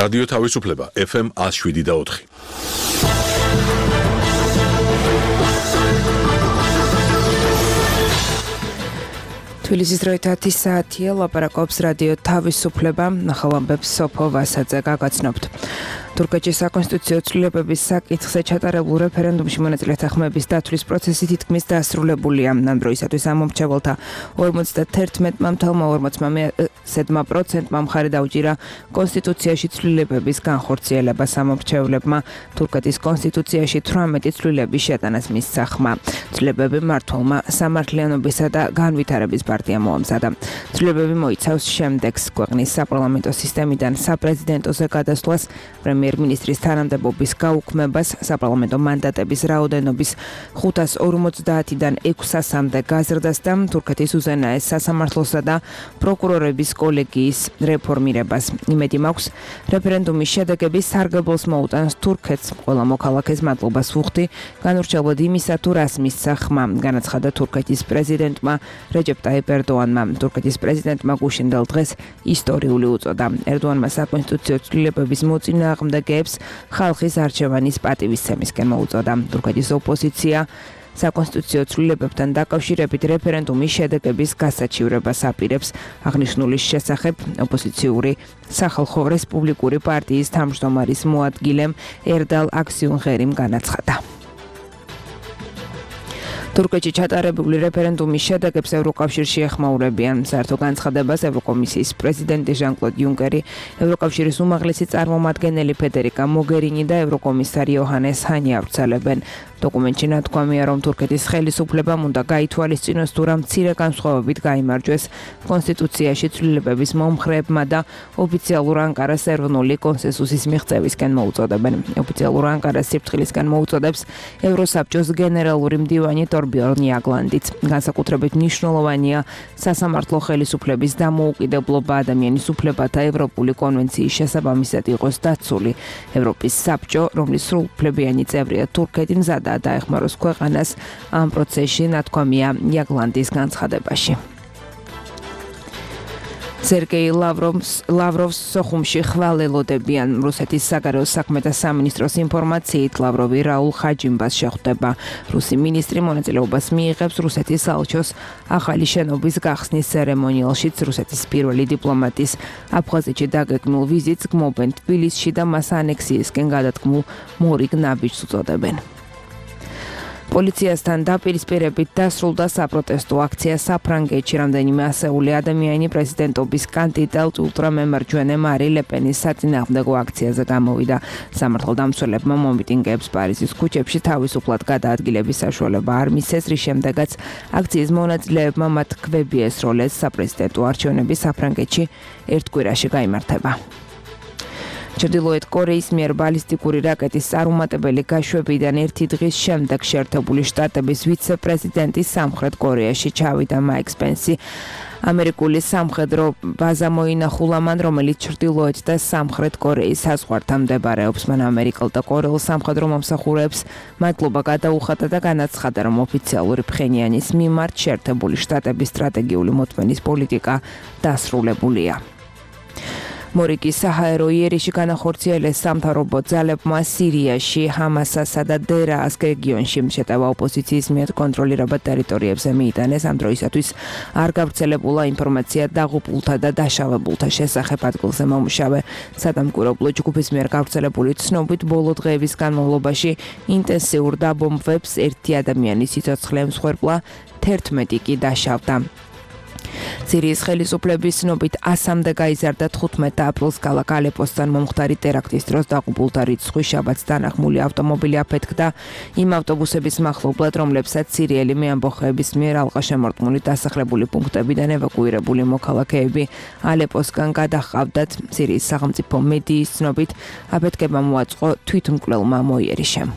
რადიო თავისუფლება FM 107.4. თბილისის დროით 10 საათია, ლაპარაკობს რადიო თავისუფლება, ნახავ ამბებს სოფო ვასაძე გაგაცნობთ. თურქეთში საკონსტიტუციო ცვლილებების საკითხზე ჩატარებულ რეფერენდუმში მონაწილეთა ხმების დათვლის პროცესი თითქმის დასრულებულია. ამ დროისათვის ამომრჩეველთა 51.40%-მა მხარი დაუჭირა კონსტიტუციაში ცვლილებების განხორციელებას. ამომრჩევლებმა თურქეთის კონსტიტუციაში 18 ცვლილების შეტანას მისცა ხმა. ცვლილებები მმართველმა სამართლიანობისა და განვითარების პარტიამ მოამზადა. ცვლილებები მოიცავს შემდეგს: ქვეყნის საპარლამენტო სისტემიდან საპრეზიდენტოზე გადასვლას, პრემიერ-მინისტრის თანამდებობის გაუქმებას, საპარლამენტო მანდატების რაოდენობის 550-დან 600-მდე გაზრდას და თურქეთის უზენაეს სასამართლოსა და პროკურორების კოლეგიის რეფორმირებას. იმედი მაქვს, რეფერენდუმის შედეგები სარგებლოს მოუტანს თურქეთს. ყველა მოქალაქეს მადლობას ვუხდი განურჩევლად იმისა, თუ რას მისცა ხმა, განაცხადა თურქეთის პრეზიდენტმა რეჯეპ ტაიპ ერდოანმა. თურქეთის პრეზიდენტმა გუშინდელ დღეს ისტორიული უწოდა. ერდოანმა საკონსტიტუციო ცვლილებების მოწინააღმდეგეებს ხალხის არჩევანის პატივისცემისკენ მოუწოდა. თურქეთის ოპოზიცია საკონსტიტუციო ცვლილებებთან დაკავშირებით რეფერენდუმის შედეგების გასაჩივრებას აპირებს. აღნიშნულის შესახებ ოპოზიციური სახალხო რესპუბლიკური პარტიის თავმჯდომარის მოადგილემ ერდალ აქსიუნღერიმ განაცხადა. თურქეთში ჩატარებული რეფერენდუმის შედეგებს ევროკავშირში ეხმაურებიან. საერთო განცხადებას ევროკომისიის პრეზიდენტი ჟან-კლოდ იუნკერი, ევროკავშირის უმაღლესი წარმომადგენელი ფედერიკა მოგერინი და ევროკომისარი იოჰანეს ჰანი ავრცელებენ. დოკუმენტში ნათქვამია, რომ თურქეთის ხელისუფლებამ უნდა გაითვალისწინოს, თუ რა მცირე განსხვავებით გაიმარჯვეს კონსტიტუციაში ცვლილებების მომხრეებმა და ოფიციალურ ანკარას ეროვნული კონსენსუსის მიღწევისკენ მოუწოდებენ. ოფიციალურ ანკარას სიფრთხილისკენ მოუწოდებს ევროსაბჭოს გენერალური მდივანი ტორბიორნ იაგლანდიც. განსაკუთრებით მნიშვნელოვანია სასამართლო ხელისუფლების დამოუკიდებლობა, ადამიანის უფლებათა ევროპული კონვენციის შესაბამისად იყოს დაცული. ევროპის საბჭო, რომლის სრულუფლებიანი წევრია თურქეთი, მზადაა დაეხმაროს ქვეყანას ამ პროცესში, ნათქვამია იაგლანდის განცხადებაში. სერგეი ლავროვს სოხუმში ხვალ-ელოდებიან. რუსეთის საგარეო საქმეთა სამინისტროს ინფორმაციით, ლავროვი რაულ ხაჯიმბას შეხვდება. რუსი მინისტრი მონაწილეობას მიიღებს რუსეთის საელჩოს ახალი შენობის გახსნის ცერემონიალშიც. რუსეთის პირველი დიპლომატის აფხაზეთში დაგეგმილ ვიზიტს გმობენ თბილისში და მას ანექსიისკენ გადადგმულ მორიგ ნაბიჯს უწოდებენ. პოლიციასთან დაპირისპირებით დასრულდა საპროტესტო აქცია საფრანგეთში. რამდენიმე ასეული ადამიანი პრეზიდენტობის კანდიდატ ულტრამემარჯვენე მარი ლეპენის საწინააღმდეგო აქციაზე გამოვიდა. სამართალდამცველებმა მომიტინგეებს პარიზის ქუჩებში თავისუფლად გადაადგილების საშუალება არ მისცეს, რის შემდეგაც აქციის მონაწილეებმა მათ ქვები ესროლეს. საპრეზიდენტო არჩევნები საფრანგეთში ერთ კვირაში გაიმართება. ჩრდილოეთ კორეის მიერ ბალისტიკური რაკეტის წარუმატებელი გაშვებიდან ერთი დღის შემდეგ შეერთებული შტატების ვიცე-პრეზიდენტი სამხრეთ კორეაში ჩავიდა. მაიკ სპენსი ამერიკული სამხედრო ბაზა მოინახულა მან, რომელიც ჩრდილოეთ და სამხრეთ კორეის საზღვართან მდებარეობს. მან ამერიკელ და კორეულ სამხედრო მომსახურეებს მადლობა გადაუხადა და განაცხადა, რომ ოფიციალური ფხენიანის მიმართ შეერთებული შტატების სტრატეგიული მოთმენის პოლიტიკა დასრულებულია. მორიგის საჰაერო იერიში განახორციელეს სამთავრობო ძალებმა სირიაში, ჰამასასა და დერაას რეგიონში შეტევა ოპოზიციის მიერ კონტროლირებად ტერიტორიებზე მიიტანეს. ამ დროისათვის არ გავრცელებულა ინფორმაცია დაღუპულთა და დაშავებულთა შესახებ. ადგილზე მომუშავე სადამკვირვებლო ჯგუფის მიერ გავრცელებული ცნობით, ბოლო დღეების განმავლობაში ინტენსიურ დაბომბვებს ერთი ადამიანის სიცოცხლე ემსხვერპლა, 11 კი დაშავდა. სირიის ხელისუფლების ცნობით 100-მდე გაიზარდა 15 აპრილს ქალაქ ალეპოსთან მომხდარი ტერაქტის დროს დაღუპულთა რიცხვი. შაბათს დანახმული ავტომობილი აფეთქდა იმ ავტობუსების მახლობლად, რომლებსაც სირიელი მეამბოხეების მიერ ალყაშემორტყმული დასახლებული პუნქტებიდან ევაკუირებული მოქალაქეები ალეპოსგან გადაჰყავდათ. სირიის სახელმწიფო მედიის ცნობით, აფეთქება მოაწყო თვითმკვლელმა მოიერიშემ.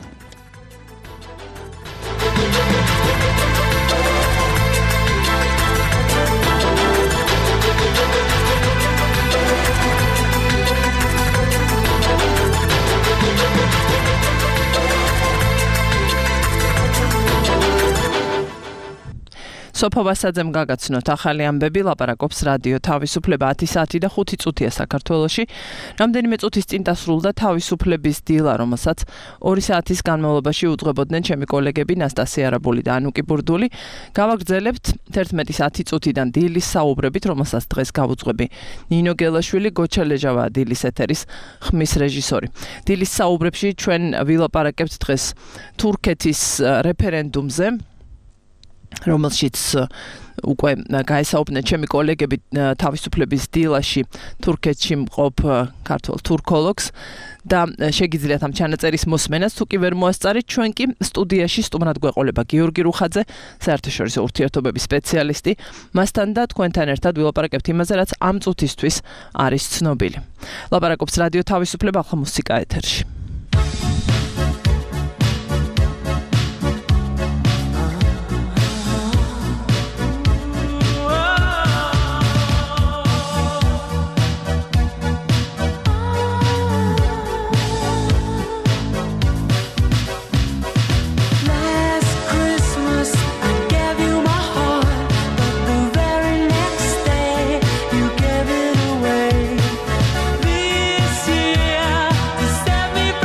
სოფო ვასაძემ გაგაცნოთ ახალი ამბები, ლაპარაკობს რადიო თავისუფლება 10 საათი და 5 წუთია საქართველოში. რამდენიმე წუთის წინ დასრულდა თავისუფლების დილა, რომელსაც 2 საათის განმავლობაში უძღვებოდნენ ჩემი კოლეგები ნასტასია არაბული და ანუკი ბურდული. გავაგრძელებთ 11-ის 10 წუთიდან დილის საუბრებით, რომელსაც დღეს გავუძღვები. ნინო გელაშვილი, გოჩა ლეჟავა დილის ეთერის ხმის რეჟისორი. დილის საუბრებში ჩვენ ვილაპარაკებთ დღეს თურქეთის რეფერენდუმზე, რომელშიც უკვე გაესაუბრნენ ჩემი კოლეგები თავისუფლების დილაში თურქეთში მყოფ ქართველ თურქოლოგს და შეგიძლიათ ამ ჩანაწერის მოსმენას, თუ კი ვერ მოასწარით, ჩვენ კი სტუდიაში სტუმრად გვეყოლება გიორგი რუხაძე, საერთაშორისო ურთიერთობების სპეციალისტი. მასთან და თქვენთან ერთად ვილაპარაკებთ იმაზე, რაც ამ წუთისთვის არის ცნობილი. ლაპარაკობს რადიო თავისუფლება, ახლა მუსიკა ეთერში. Set me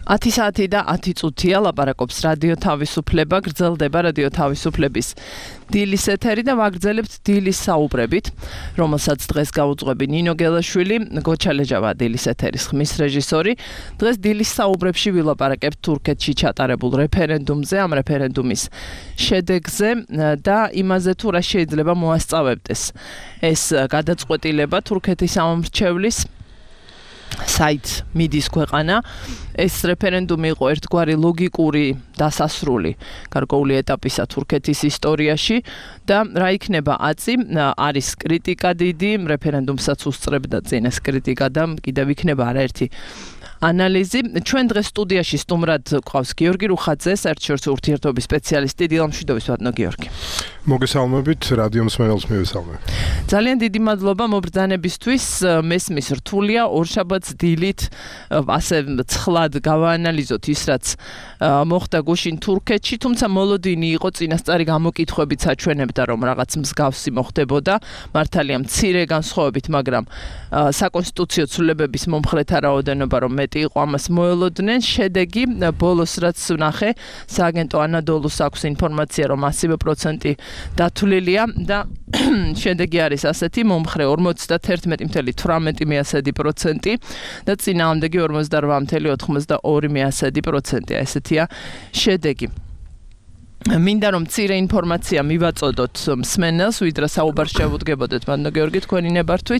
10 საათი და 10 წუთია ლაპარაკობს რადიო თავისუფლება, გრძელდება რადიო თავისუფლების დილის ეთერი და ვაგრძელებთ დილის საუბრებით, რომელსაც დღეს გაუძღვები ნინო გელაშვილი, გოჩალეჯავა დილის ეთერის ხმის რეჟისორი. დღეს დილის საუბრებში ვილაპარაკებთ თურქეთში ჩატარებულ რეფერენდუმზე, ამ რეფერენდუმის შედეგზე და იმაზე თუ რა შეიძლება მოასწავებდეს ეს გადაწყვეტილება თურქეთის სამომრჩევლის საით მიდის ქვეყანა. ეს რეფერენდუმი იყო ერთგვარი ლოგიკური დასასრული გარკვეული ეტაპისა თურქეთის ისტორიაში და რა იქნება აწი, არის კრიტიკა დიდი, რეფერენდუმსაც უსწრებდა წინ ეს კრიტიკა და კიდევ იქნება არაერთი ანალიზი. ჩვენ დღეს სტუდიაში სტუმრად გვყავს გიორგი რუხაძე, საერთაშორისო ურთიერთობების სპეციალისტი. დილამშვიდობის ბატონო გიორგი. მოგესალმებით, რადიო მსმენელს მივესალმებ. ძალიან დიდი მადლობა მობრძანებისთვის. მესმის რთულია, ორშაბათს დილით ასე ცხლად გავაანალიზოთ ის, რაც მოხდა გუშინ თურქეთში, თუმცა მოლოდინი იყო წინასწარი გამოკითხვებით საჩვენებდა, რომ რაღაც მსგავსი მოხდებოდა. მართალია მცირე განსხვავებით, მაგრამ საკონსტიტუციო ცვლილებების მომხრეთა რაოდენობა რომ მეტი იყო ამას მოელოდნენ. შედეგი ბოლოს რაც ვნახე, სააგენტო ანადოლუს აქვს ინფორმაცია, რომ 100% დათვლილია და შედეგი არის ასეთი, მომხრე 51.18% და წინააღმდეგი 48.92%. ესეთია შედეგი. მინდა რომ მცირე ინფორმაცია მივაწოდოთ მსმენელს, ვიდრე საუბარს შევუდგებოდეთ, ბატონო გიორგი, თქვენი ნებართვით.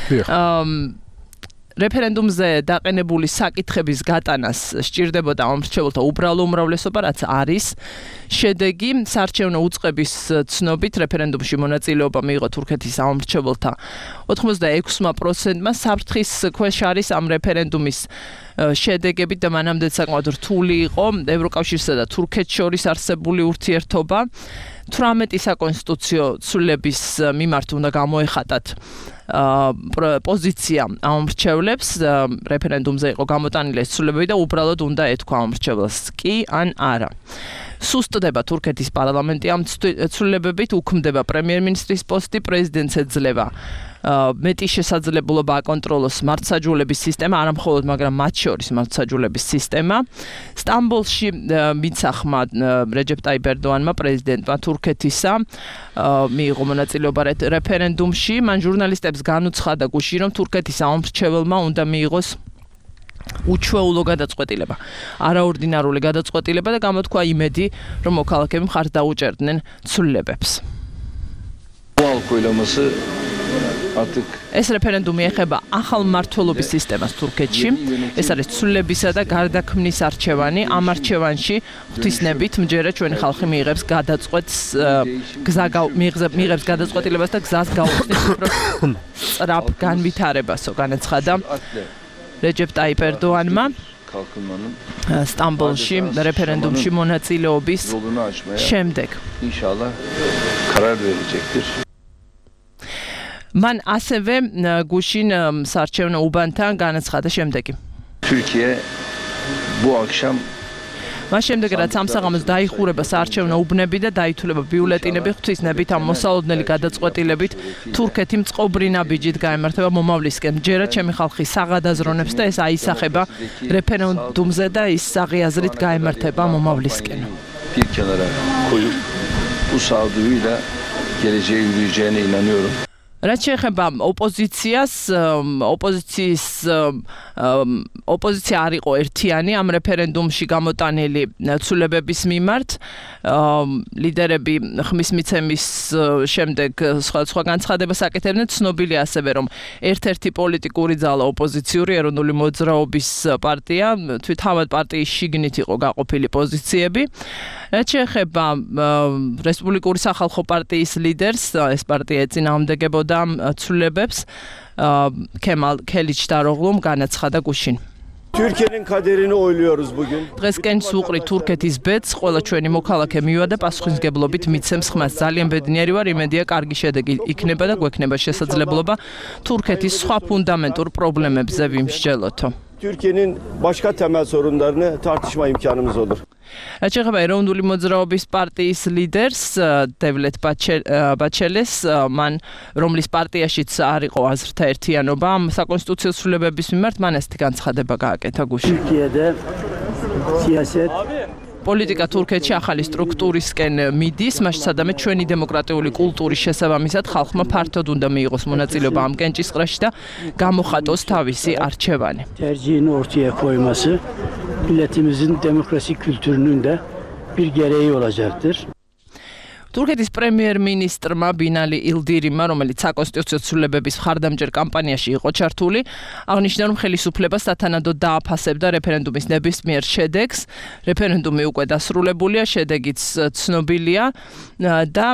რეფერენდუმზე დაყენებული საკითხების გატანას სჭირდებოდა ამომრჩეველთა უბრალო უმრავლესობა, რაც არის. შედეგი საარჩევნო უწყების ცნობით რეფერენდუმში მონაწილეობა მიიღო თურქეთის ამომრჩეველთა 86%-მა. საფრთხის ქვეშ არის ამ რეფერენდუმის შედეგებით და მანამდე საკმაოდ რთული იყო ევროკავშირსა და თურქეთს შორის არსებული ურთიერთობა. 18 საკონსტიტუციო ცვლილების მიმართ უნდა გამოეხატათ პოზიცია ამომრჩევლებს. რეფერენდუმზე იყო გამოტანილი ეს ცვლილებები და უბრალოდ უნდა ეთქვა ამომრჩევლს კი ან არა. სუსტდება თურქეთის პარლამენტი ამ ცვლილებებით, უქმდება პრემიერ-მინისტრის პოსტი, პრეზიდენტს ეძლევა მეტი შესაძლებლობა აკონტროლოს მართლმსაჯულების სისტემა, არა მხოლოდ, მაგრამ მათ შორის მართლმსაჯულების სისტემა. სტამბოლში მიცახმა რეჯეპ ტაიპ ერდოანმა, პრეზიდენტმა თურქეთისა, მიიღო მონაწილეობა რეფერენდუმში. მან ჟურნალისტებს განუცხადა გუშინ, რომ თურქეთის ამომრჩეველმა უნდა მიიღოს უჩვეულო გადაწყვეტილება, არაორდინარული გადაწყვეტილება და გამოთქვა იმედი, რომ მოქალაქეები მხარს დაუჭერდნენ ცვლილებებს. ეს რეფერენდუმი ეხება ახალ მმართველობის სისტემას თურქეთში. ეს არის ცვლილებისა და გარდაქმნის არჩევანი. ამ არჩევანში ღვთისნებით მჯერა ჩვენი ხალხი მიიღებს გადაწყვეტს, მიიღებს გადაწყვეტილებას და გზას გაუხსნის უფრო სწრაფ განვითარებასო, განაცხადა რეჯეპ ტაიპ ერდოანმა სტამბოლში რეფერენდუმში მონაწილეობის შემდეგ. İnşallah karar verecektir. მან ასევე გუშინ საარჩევნო უბანთან განაცხადა შემდეგი. Türkiye bu akşam მას შემდეგ რაც ამ საღამოს დაიხურება საარჩევნო უბნები და დაითვლება ბიულეტინები, ღვთისნებით ამ მოსალოდნელი გადაწყვეტილებით თურქეთი მწყობრინა ბიჯით გაემართება მომავლისკენ. მჯერა ჩემი ხალხი საღად აზროვნებს და ეს აისახება რეფერენდუმზე და ის საღიაზრით გაემართება მომავლისკენ. Bir kenara koyup bu sağduyuyla geleceğe yürüyeceğine inanıyorum. რაც შეეხება ოპოზიციას, ოპოზიცია არ იყო ერთიანი ამ რეფერენდუმში გამოტანილი ცვლილებების მიმართ. ლიდერები ხმის მიცემის შემდეგ სხვა განცხადებას აკეთებდნენ. ცნობილია ასევე, რომ ერთ-ერთი პოლიტიკური ძალა ოპოზიციური ეროვნული მოძრაობის პარტია, თვითთავად პარტიის შიგნით იყო გაყოფილი პოზიციები. რაც შეეხება რესპუბლიკური სახალხო პარტიის ლიდერს, ეს პარტია ეწინააღმდეგებოდა ცვლილებებს, Kemal Kılıçdaroğlu განაცხადა გუშინ. Türkiye'nin kaderini oyluyoruz bugün. დღესკენ სუყრი თურქეთის ბედს, ყველა ჩვენი მოქალაქე მივიდა პასუხისმგებლობით მიცემს ხმას. ძალიან ბედნიერი ვარ, იმედია კარგი შედეგი იქნება და გვექნება შესაძლებლობა თურქეთის სხვა ფუნდამენტურ პრობლემებზე ვიმსჯელოთო. Türkiye'nin başka temel sorunlarını tartışma imkanımız olur. რაც შეეხება ეროვნული მოძრაობის პარტიის ლიდერს დევლეთ ბაჩელეს, მან რომლის პარტიაშიც არ იყო აზრთა ერთიანობა ამ საკონსტიტუციო ცვლილებების მიმართ, მან ესეთი განცხადება გააკეთა გუშინ. Türkiye'de სიასეთ პოლიტიკა თურქეთში ახალი სტრუქტურისკენ მიდის, მაშინ სადამე ჩვენი დემოკრატიული კულტურის შესაბამისად ხალხმა ფართოდ უნდა მიიღოს მონაწილეობა ამ კენჭისყრაში და გამოხატოს თავისი არჩევანი. tercihini ortaya koyması milletimizin demokrasi kültürünün de bir gereği olacaktır. თურქეთის პრემიერ-მინისტრმა ბინალი ილდირიმმა, რომელიც საკონსტიტუციო ცვლილებების მხარდამჭერ კამპანიაში იყო ჩართული, აღნიშნა, რომ ხელისუფლება სათანადოდ დააფასებდა რეფერენდუმის ნებისმიერ შედეგს. რეფერენდუმი უკვე დასრულებულია, შედეგიც ცნობილია და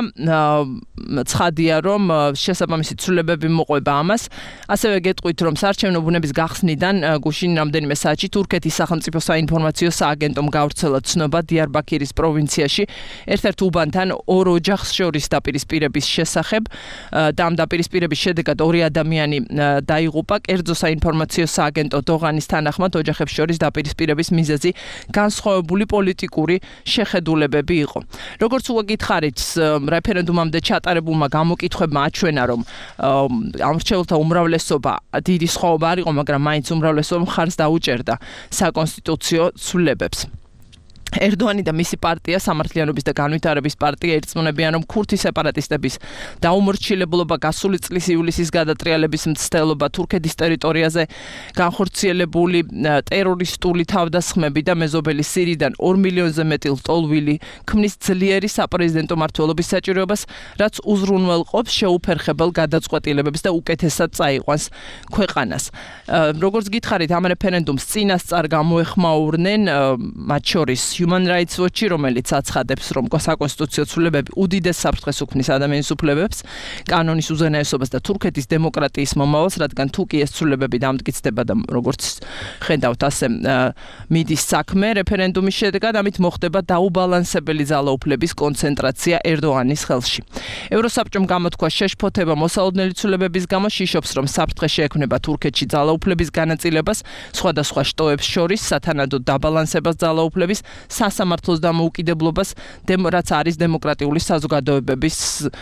ცხადია, რომ შესაბამისი ცვლილებები მოყვება ამას. ასევე გეტყვით, რომ საარჩევნო ბუნების გახსნიდან გუშინ რამდენიმე საათში თურქეთის სახელმწიფო საინფორმაციო სააგენტომ გავრცელა ცნობა დიარბაქირის პროვინციაში ერთ-ერთ უბანთან ოჯახს შორის დაპირისპირების შესახებ და ამ დაპირისპირების შედეგად 2 ადამიანი დაიღუპა. კერძო საინფორმაციო სააგენტო დოღანის თანახმად ოჯახებს შორის დაპირისპირების მიზეზი განსხვავებული პოლიტიკური შეხედულებები იყო. როგორც უკვე გითხარით, რეფერენდუმამდე ჩატარებულმა გამოკითხვებმა აჩვენა, რომ ამრჩეველთა უმრავლესობა დიდი სხვაობა არ იყო, მაგრამ მაინც უმრავლესობა მხარს დაუჭერდა საკონსტიტუციო ცვლილებებს. ერდოანი და მისი პარტია, სამართლიანობის და განვითარების პარტია ერწმუნებიან, რომ ქურთი სეპარატისტების დაუმორჩილებლობა გასული წლის ივლისის გადატრიალების მცდელობა თურქეთის ტერიტორიაზე განხორციელებული ტერორისტული თავდასხმები და მეზობელი სირიდან 2 მილიონზე მეტი ლტოლვილი ქმნის ძლიერი საპრეზიდენტო მმართველობის საჭიროებას, რაც უზრუნველყოფს შეუფერხებელ გადაწყვეტილებებს და უკეთესად წაიყვანს ქვეყანას. როგორც გითხარით, ამ რეფერენდუმს წინასწარ გამოეხმაურნენ მათ შორის Human Rights Watch, რომელიც აცხადებს, რომ საკონსტიტუციო ცვლილებები უდიდეს საფრთხეს უქმნის ადამიანის უფლებებს, კანონის უზენაესობას და თურქეთის დემოკრატიის მომავალს, რადგან თუ კი ეს ცვლილებები დამტკიცდება და როგორც ხედავთ, ასე მიდის საქმე რეფერენდუმის შედეგად, ამით მოხდება დაუბალანსებელი ძალაუფლების კონცენტრაცია ერდოანის ხელში. ევროსაბჭომ გამოთქვა შეშფოთება მოსალოდნელი ცვლილებების გამო, შიშობს, რომ საფრთხე შეექმნება თურქეთში ძალაუფლების განაწილებას, სხვადასხვა შტოებს შორის სათანადოდ დაბალანსებას ძალაუფლების სასამართლოს დამოუკიდებლობას, რაც არის დემოკრატიული საზოგადოებების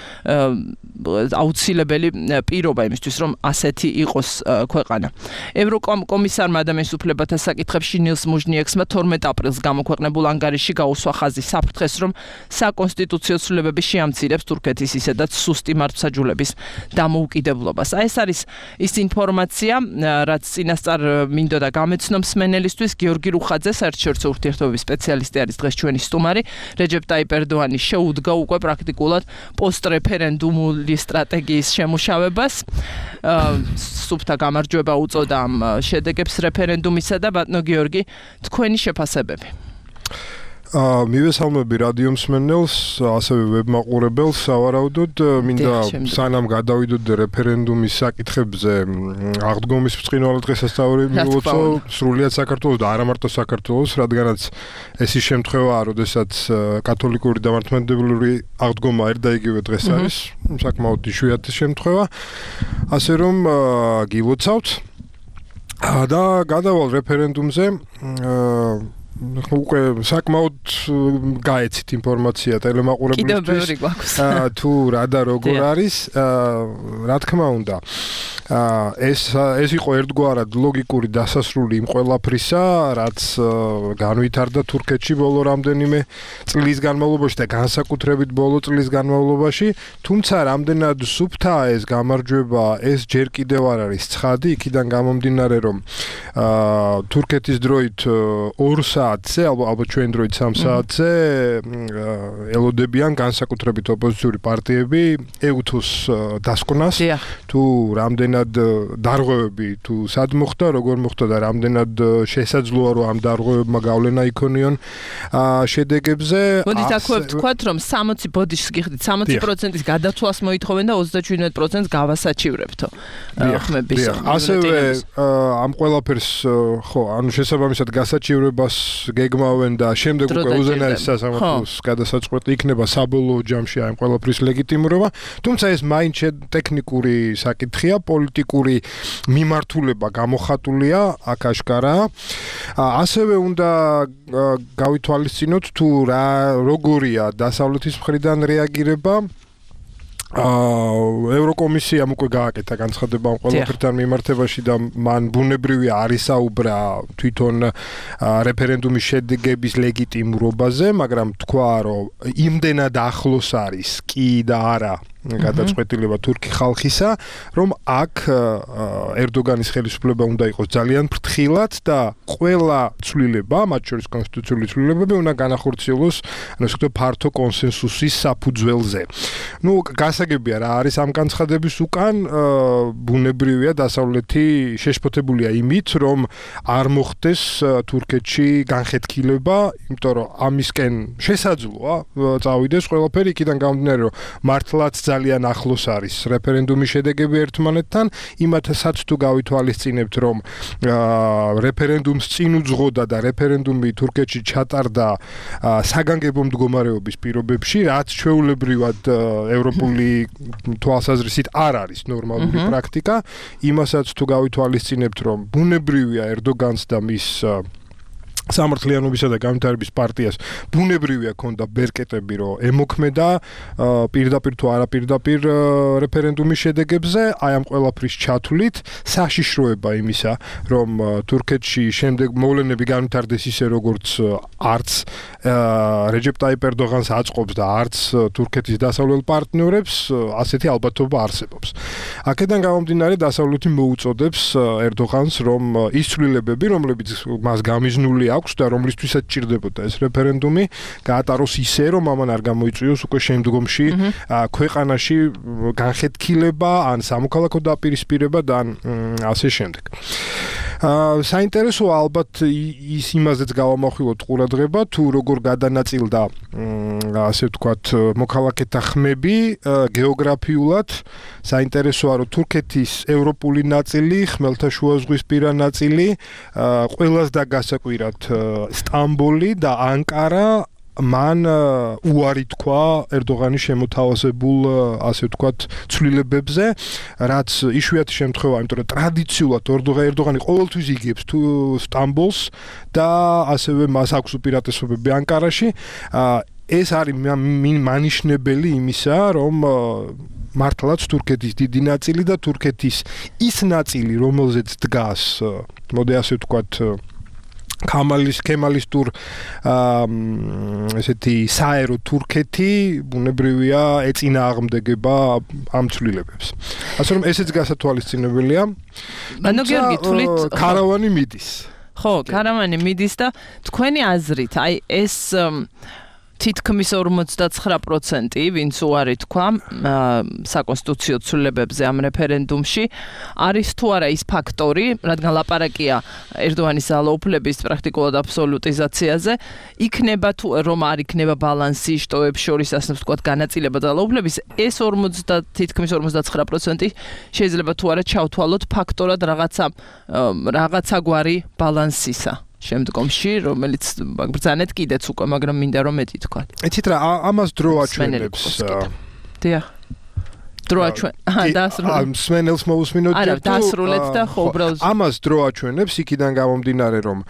აუცილებელი პირობა იმისთვის, რომ ასეთი იყოს ქვეყანა. ევროკომისარმა ადამიანის უფლებათა საკითხებში ნილს მუჟნიექსმა 12 აპრილს გამოქვეყნებულ ანგარიში გაუსვა ხაზი საფრთხეს, რომ საკონსტიტუციო ცვლილებები შეამცირებს თურქეთის ისედაც სუსტი მართლმსაჯულების დამოუკიდებლობას. ეს არის ის ინფორმაცია, რაც წინასწარ მინდოდა გამეცნო მსმენელისთვის. გიორგი რუხაძე, საერთაშორისო ურთიერთობების სპეციალისტი არის დღეს ჩვენი სტუმარი. რეჯეპ ტაიპ ერდოანი შეუდგა უკვე პრაქტიკულად პოსტრეფერენდუმული სტრატეგიის შემუშავებას. სუფთა გამარჯვება უწოდა ამ შედეგებს რეფერენდუმისა და ბატონო გიორგი, თქვენი შეფასებები. მივესალმები რადიო მსმენელს, ასევე ვებმაყურებელს, სავარაუდოდ მინდა სანამ გადავიდოდ რეფერენდუმის საკითხებზე აღდგომის ბრწყინვალე დღესასწაული მივუწო სრულიად საქართველოს და არა მარტო საქართველოს, რადგანაც ეს ის შემთხვევაა, როდესაც კათოლიკური და მართლმადიდებლური აღდგომა ერთ და იგივე დღეს არის, საკმაოდ იშვიათი შემთხვევა, ასე რომ გილოცავთ და გადავალ რეფერენდუმზე. უკვე საკმაოდ გაეცით ინფორმაცია ტელემაყურებლისთვის თუ რა და როგორ არის, რა თქმა უნდა ეს იყო ერთგვარად ლოგიკური დასასრული იმ ყველაფრისა, რაც განვითარდა თურქეთში ბოლო რამდენიმე წლის განმავლობაში და განსაკუთრებით ბოლო წლის განმავლობაში, თუმცა რამდენად სუფთაა ეს გამარჯვება, ეს ჯერ კიდევ არ არის ცხადი, იქიდან გამომდინარე, რომ თურქეთის დროით 2 საათზე, ალბათ ჩვენ დროით 3 საათზე ელოდებიან განსაკუთრებით ოპოზიციური პარტიები EUTUS დასკვნას, თუ რამდენად დარღვევები თუ სად მოხდა, როგორ მოხდა და რამდენად შესაძლოა რომ ამ დარღვევებმა გავლენა იქონიონ შედეგებზე. მოდით აქვე ვთქვათ, რომ 60 ბოდიშს გიხდით, 60%-ის გადათვლას მოითხოვენ და 37%-ს გავასაჩივრებთო. ხმების. ასევე ამ ყველაფერს ხო, ანუ შესაბამისად გასაჩივრებას გეგმავენ და შემდეგ უკვე უზენაეს სასამართლოს გადასაწყვეტი იქნება საბოლოო ჯამში ამ ყველაფრის ლეგიტიმურობა, თუმცა ეს მაინც ტექნიკური საკითხია, პოლიტიკური მიმართულება გამოხატულია აქ აშკარაა. ასევე უნდა გავითვალისწინოთ თუ როგორია დასავლეთის მხრიდან რეაგირება ევროკომისიამ უკვე გააკეთა განცხადება ამ ყველაფერთან მიმართებაში და მან ბუნებრივია არის საუბრა თვითონ რეფერენდუმის შედეგების ლეგიტიმურობაზე, მაგრამ თქვა, რომ იმდენად ახლოს არის კი და არა გადაწყვეტილება თურქი ხალხისა, რომ აქ ერდოგანის ხელისუფლება უნდა იყოს ძალიან ფრთხილად და ყველა ცვლილება, მათ შორის კონსტიტუციური ცვლილებები უნდა განახორციელოს, ანუ ასე ვთქვათ, ფართო კონსენსუსის საფუძველზე. ნუ გასაგებია რა არის ამ განცხადების უკან, ბუნებრივია დასავლეთი შეშფოთებულია იმით, რომ არ მოხდეს თურქეთში განხეთქილება, იმიტომ რომ ამისკენ შესაძლოა წავიდეს ყველაფერი იქიდან გამომდინარე, რომ მართლაც ძალიან ახლოს არის რეფერენდუმის შედეგები ერთმანეთთან, იმათაც თუ გავითვალისწინებთ, რომ რეფერენდუმს წინ უძღოდა და რეფერენდუმი თურქეთში ჩატარდა საგანგებო მდგომარეობის პირობებში, რაც ჩვეულებრივად ევროპული თვალსაზრისით არ არის ნორმალური პრაქტიკა, იმასაც თუ გავითვალისწინებთ, რომ ბუნებრივია ერდოგანს და მის სამართლიანობისა და განვითარების პარტიას ბუნებრივია ქონდა ბერკეტები, რომ ემოქმედა პირდაპირ თუ არაპირდაპირ რეფერენდუმის შედეგებზე, აი ამ ყველაფრის ჩათვლით საშიშროება იმისა, რომ თურქეთში შემდეგ მოვლენები განვითარდეს ისე, როგორც არც რეჯეპ ტაიპ ერდოგანს აწყობს და არც თურქეთის დასავლელ პარტნიორებს, ასეთი ალბათობა არსებობს. აქედან გამომდინარე, დასავლეთი მოუწოდებს ერდოგანს, რომ ის ცვლილებები, რომლებიც მას გამიზნული აქვს და რომლისთვისაც ჭირდებოდა ეს რეფერენდუმი, გაატაროს ისე, რომ ამან არ გამოიწვიოს უკვე შემდგომში ქვეყანაში განხეთქილება, ან სამოქალაქო დაპირისპირება და ასე შემდეგ. საინტერესოა ალბათ ის იმაზეც გავამახვილოთ ყურადღება, თუ როგორ გადანაწილდა ასე ვთქვათ მოქალაქეთა ხმები გეოგრაფიულად. საინტერესოა, რომ თურქეთის ევროპული ნაწილი, ხმელთაშუაზღვისპირა ნაწილი, ყველას დაგასაკვირად სტამბოლი და ანკარა მან უარი თქვა ერდოგანის შემოთავაზებულ ასე ვთქვათ ცვლილებებზე, რაც იშვიათი შემთხვევაა, იმიტომ რომ ტრადიციულად ერდოგანი ყოველთვის იგებს თუ სტამბოლს და ასევე მას აქვს უპირატესობები ანკარაში. ეს არის მანიშნებელი იმისა, რომ მართლაც თურქეთის დიდი ნაწილი და თურქეთის ის ნაწილი, რომელზეც დგას, მოდი ასე ვთქვათ, ქემალისტურ ესეთი საერო თურქეთი ბუნებრივია ეწინააღმდეგება ამ ცვლილებებს. ასე რომ ესეც გასათვალისწინებელია. ანუ გიორგი, თulit ქარავანი მიდის. ხო, ქარავანი მიდის და თქვენი აზრით, აი ეს თითქმის 59%, ვინც უარი თქვა საკონსტიტუციო ცვლილებებზე ამ რეფერენდუმში, არის თუ არა ის ფაქტორი, რადგან ლაპარაკია ერდოანის ძალაუფლების პრაქტიკულად აბსოლუტიზაციაზე, იქნება თუ რომ არ იქნება ბალანსი შტოებს შორის, ასე ვთქვათ, განაწილება ძალაუფლების, ეს თითქმის 59% შეიძლება თუ არა ჩავთვალოთ ფაქტორად რაღაცა გვარი ბალანსისა. შემდგომში, რომელიც ბრძანეთ კიდეც უკვე, მაგრამ მინდა რომ მეტი თქვა. იცით რა, ამას დრო აჩვენებს. დიახ. დრო აჩვენებს. დასრულეთ. მსმენელს მოусმინოთ არა, დასრულეთ და ხო უბრალოდ ამას დრო აჩვენებს, იქიდან გამომდინარე, რომ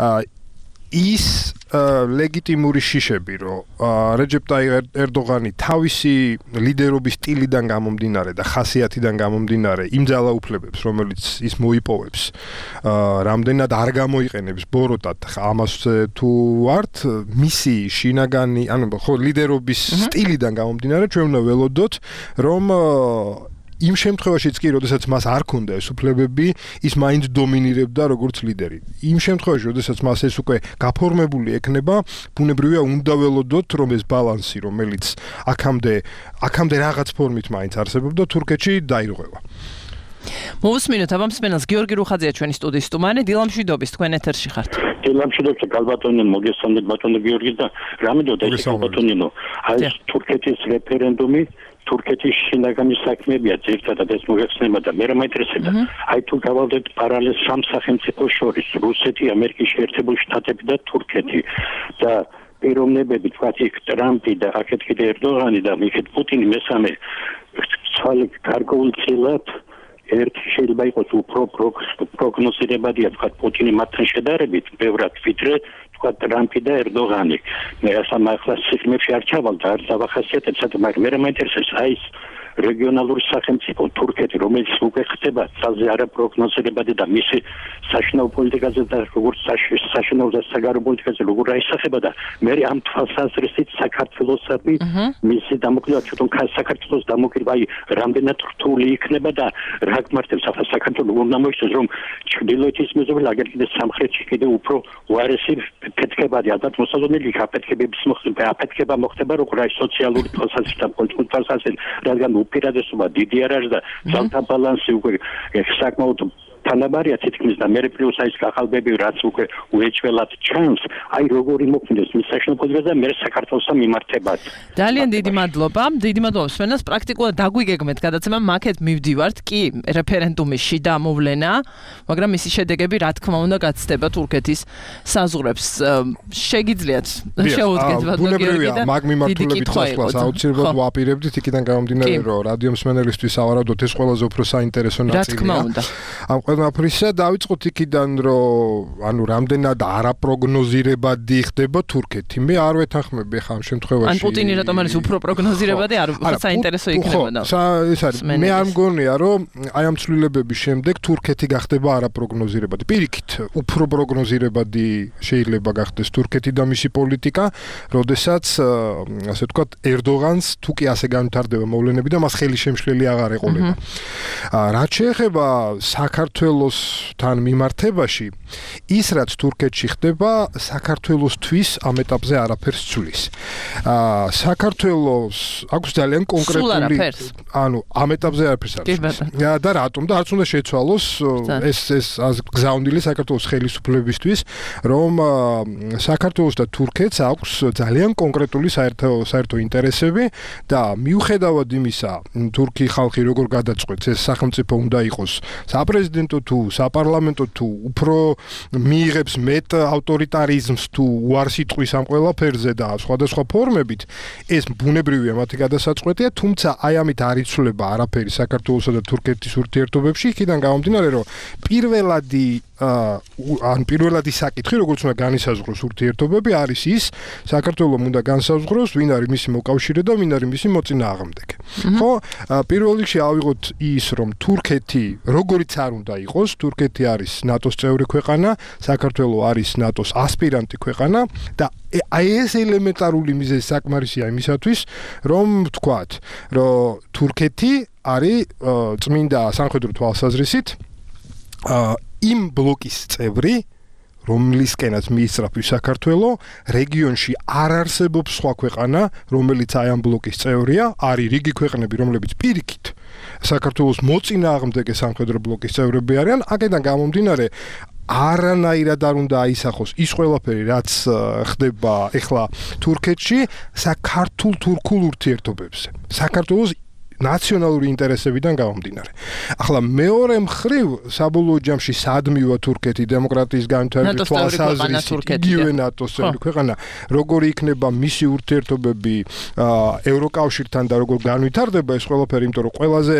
ის ლეგიტიმური შიშები, რომ რეჯეპ ტაიპ ერდოგანი თავისი ლიდერობის სტილიდან გამომდინარე და ხასიათიდან გამომდინარე იმ ძალაუფლებებს, რომელიც ის მოიპოვებს, რამდენად არ გამოიყენებს ბოროტად, ამას თუ ვართ, მისი შინაგანი, ანუ ხო ლიდერობის სტილიდან გამომდინარე, ჩვენ უნდა ველოდოთ, რომ იმ შემთხვევაშიც კი, როდესაც მას არ ქონდა ეს უფლებები, ის მაინც დომინირებდა როგორც ლიდერი. იმ შემთხვევაში, როდესაც მას ეს უკვე გაფორმებული ექნება, ბუნებრივია უნდა ველოდოთ, რომ ეს ბალანსი, რომელიც აქამდე რაღაც ფორმით მაინც არსებობდა, თურქეთში დაირღვევა. მოვუსმინოთ აბა მსმენელს გიორგი რუხაძეა ჩვენი სტუდიის სტუმარი, დილამშვიდობის, თქვენ ეთერში ხართ. დილამშვიდობის, გალბატონინო, მოგესალმებით ბატონო გიორგი და რამედოდა ეს ბატონინო, აი თურქეთის რეფერენდუმი თურქეთის შინაგანი საქმეებია ძირითადად ეს მოგეხსენება და მე მაინტერესებდა აი თუ გავავდეთ პარალელს სამ სახელმწიფოს შორის რუსეთი, ამერიკის შეერთებული შტატები და თურქეთი და პიროვნებები თქვათ იქ ტრამპი და აქეთ კიდე ერდოგანი და იქეთ პუტინი მესამე ცვალ გარკვეულწილად ერთი შეიძლება იყოს უფრო პროგნოზირებადია თქვათ პუტინი მათთან შედარებით ბევრად ვიდრე თქვათ ტრამპი და ერდოგანი. მე ახლა სიღრმეებში არ ჩავალ და არ დავახასიათებ, მაგრამ მე მაინტერესებს აი ეს რეგიონალური სახელმწიფო თურქეთი, რომელიც უკვე ხდება ძალზე არაპროგნოზირებადი და მისი საშინაო პოლიტიკაზე და როგორც საშინაო და საგარეო პოლიტიკაზე როგორ აისახება და მე ამ თვალსაზრისით საქართველოსები მისი დამოკიდება თვითონ საქართველოს დამოკიდება აი რამდენად რთული იქნება და რა გმართებს ახლა საქართველოს უნდა მოიხსენოს რომ ჩრდილოეთის მეზობელ აგერ კიდე სამხრეთში კიდე უფრო უარესი ფეთქებადი ალბათ მოსაზონელი აფეთქება მოხდება როგორ აი სოციალური თვალსაზრისით და პოლიტიკური თვალსაზრისით რადგან უპირატესობა დიდი არ არის და ძალთა ბალანსი უკვე საკმაოდ თანაბარია თითქმის და მე პლუს აი გახალბები რაც უკვე უეჭველად ჩანს აი როგორი მოქმედებს მის საშინაო პოლიტიკაზე და მე საქართველოსთან მიმართებად ძალიან დიდი მადლობა სვენას პრაქტიკულად დაგვიგეგმეთ გადაცემა მაქეთ მივდივართ კი რეფერენდუმის შიდა მოვლენა მაგრამ მისი შედეგები რა თქმა უნდა გაცდება თურქეთის საზღვრებს შეგიძლიათ შეუდგეთ ბუნებრივია მაგ მიმართულებით დასვლას აუცილებლად ვაპირებდით იქიდან გამომდინარე რომ რადიო მსმენელისთვის ავარადოთ ეს ყველაზე უფრო საინტერესო ნაწილია ყველაფრისა დავიწყოთ იქიდან რომ ანუ რამდენად არაპროგნოზირებადი ხდება თურქეთი მე არ ვეთანხმები ხა ამ შემთხვევაში ან პუტინი რატომ არის უფრო პროგნოზირებადი არ საინტერესო იქნებოდა ეს არის მე არ მგონია რომ აი ამ ცვლილებების შემდეგ თურქეთი გახდება არაპროგნოზირებადი პირიქით უფრო პროგნოზირებადი შეიძლება გახდეს თურქეთი და მისი პოლიტიკა როდესაც ასე ვთქვათ ერდოღანს თუ კი ასე განვითარდება მოვლენები და მას ხელი შემშლელი აღარ ეყოლება რაც შეეხება საქართველოსთან მიმართებაში ის რაც თურქეთში ხდება საქართველოსთვის ამ ეტაპზე არაფერს ცვლის. საქართველოს აქვს ძალიან კონკრეტული ანუ ამ ეტაპზე არაფერს არ ცვლის. და რატომ და არც უნდა შეცვალოს ეს გზავნილი საქართველოს ხელისუფლებისთვის რომ საქართველოს და თურქეთს აქვს ძალიან კონკრეტული საერთო ინტერესები და მიუხედავად იმისა თურქი ხალხი როგორ გადაწყვეტს ეს სახელმწიფო უნდა იყოს საპრეზიდენტო თუ საპარლამენტო თუ უფრო მიიღებს მეტ ავტორიტარიზმს თუ უარს იტყვის ამ ყველაფერზე და სხვადასხვა ფორმებით ეს ბუნებრივია მათი გადასაწყვეტია თუმცა აი ამით არ იცვლება არაფერი საქართველოსა და თურქეთის ურთიერთობებში იქიდან გამომდინარე რომ პირველადი საკითხი როგორც უნდა განისაზღვროს ურთიერთობები არის ის საქართველოს უნდა განსაზღვროს ვინ არის მისი მოკავშირე და ვინ არის მისი მოწინააღმდეგე ხო პირველ რიგში ავიღოთ ის რომ თურქეთი როგორიც არ უნდა იყოს თურქეთი არის ნატოს წევრი ქვეყანა საქართველოს არის ნატოს ასპირანტი ქვეყანა და აი ეს ელემენტარული მიზეზი საკმარისია იმისათვის რომ ვთქვათ რომ თურქეთი არის წმინდა სამხედრო თვალსაზრისით იმ ბლოკის წევრი რომლისკენაც მიისწრაფვის საქართველოს რეგიონში არ არსებობს სხვა ქვეყანა რომელიც აი ამ ბლოკის წევრია არის რიგი ქვეყნები რომლებიც პირიქით საქართველოს მოწინააღმდეგე სამხედრო ბლოკის წევრები არიან აქედან გამომდინარე არანაირად არ უნდა აისახოს ის ყველაფერი რაც ხდება ეხლა თურქეთში საქართველოს-თურქულ ურთიერთობებზე საქართველოს ნაციონალური ინტერესებიდან გამომდინარე. ახლა მეორე მხრივ საბოლოო ჯამში სადმივა თურქეთი დემოკრატიის განვითარების თვალსაზრისით იგივე ნატოს წევრი ქვეყანა როგორი იქნება მისი ურთიერთობები ევროკავშირთან და როგორ განვითარდება ეს ყველაფერი იმიტომ რომ ყველაზე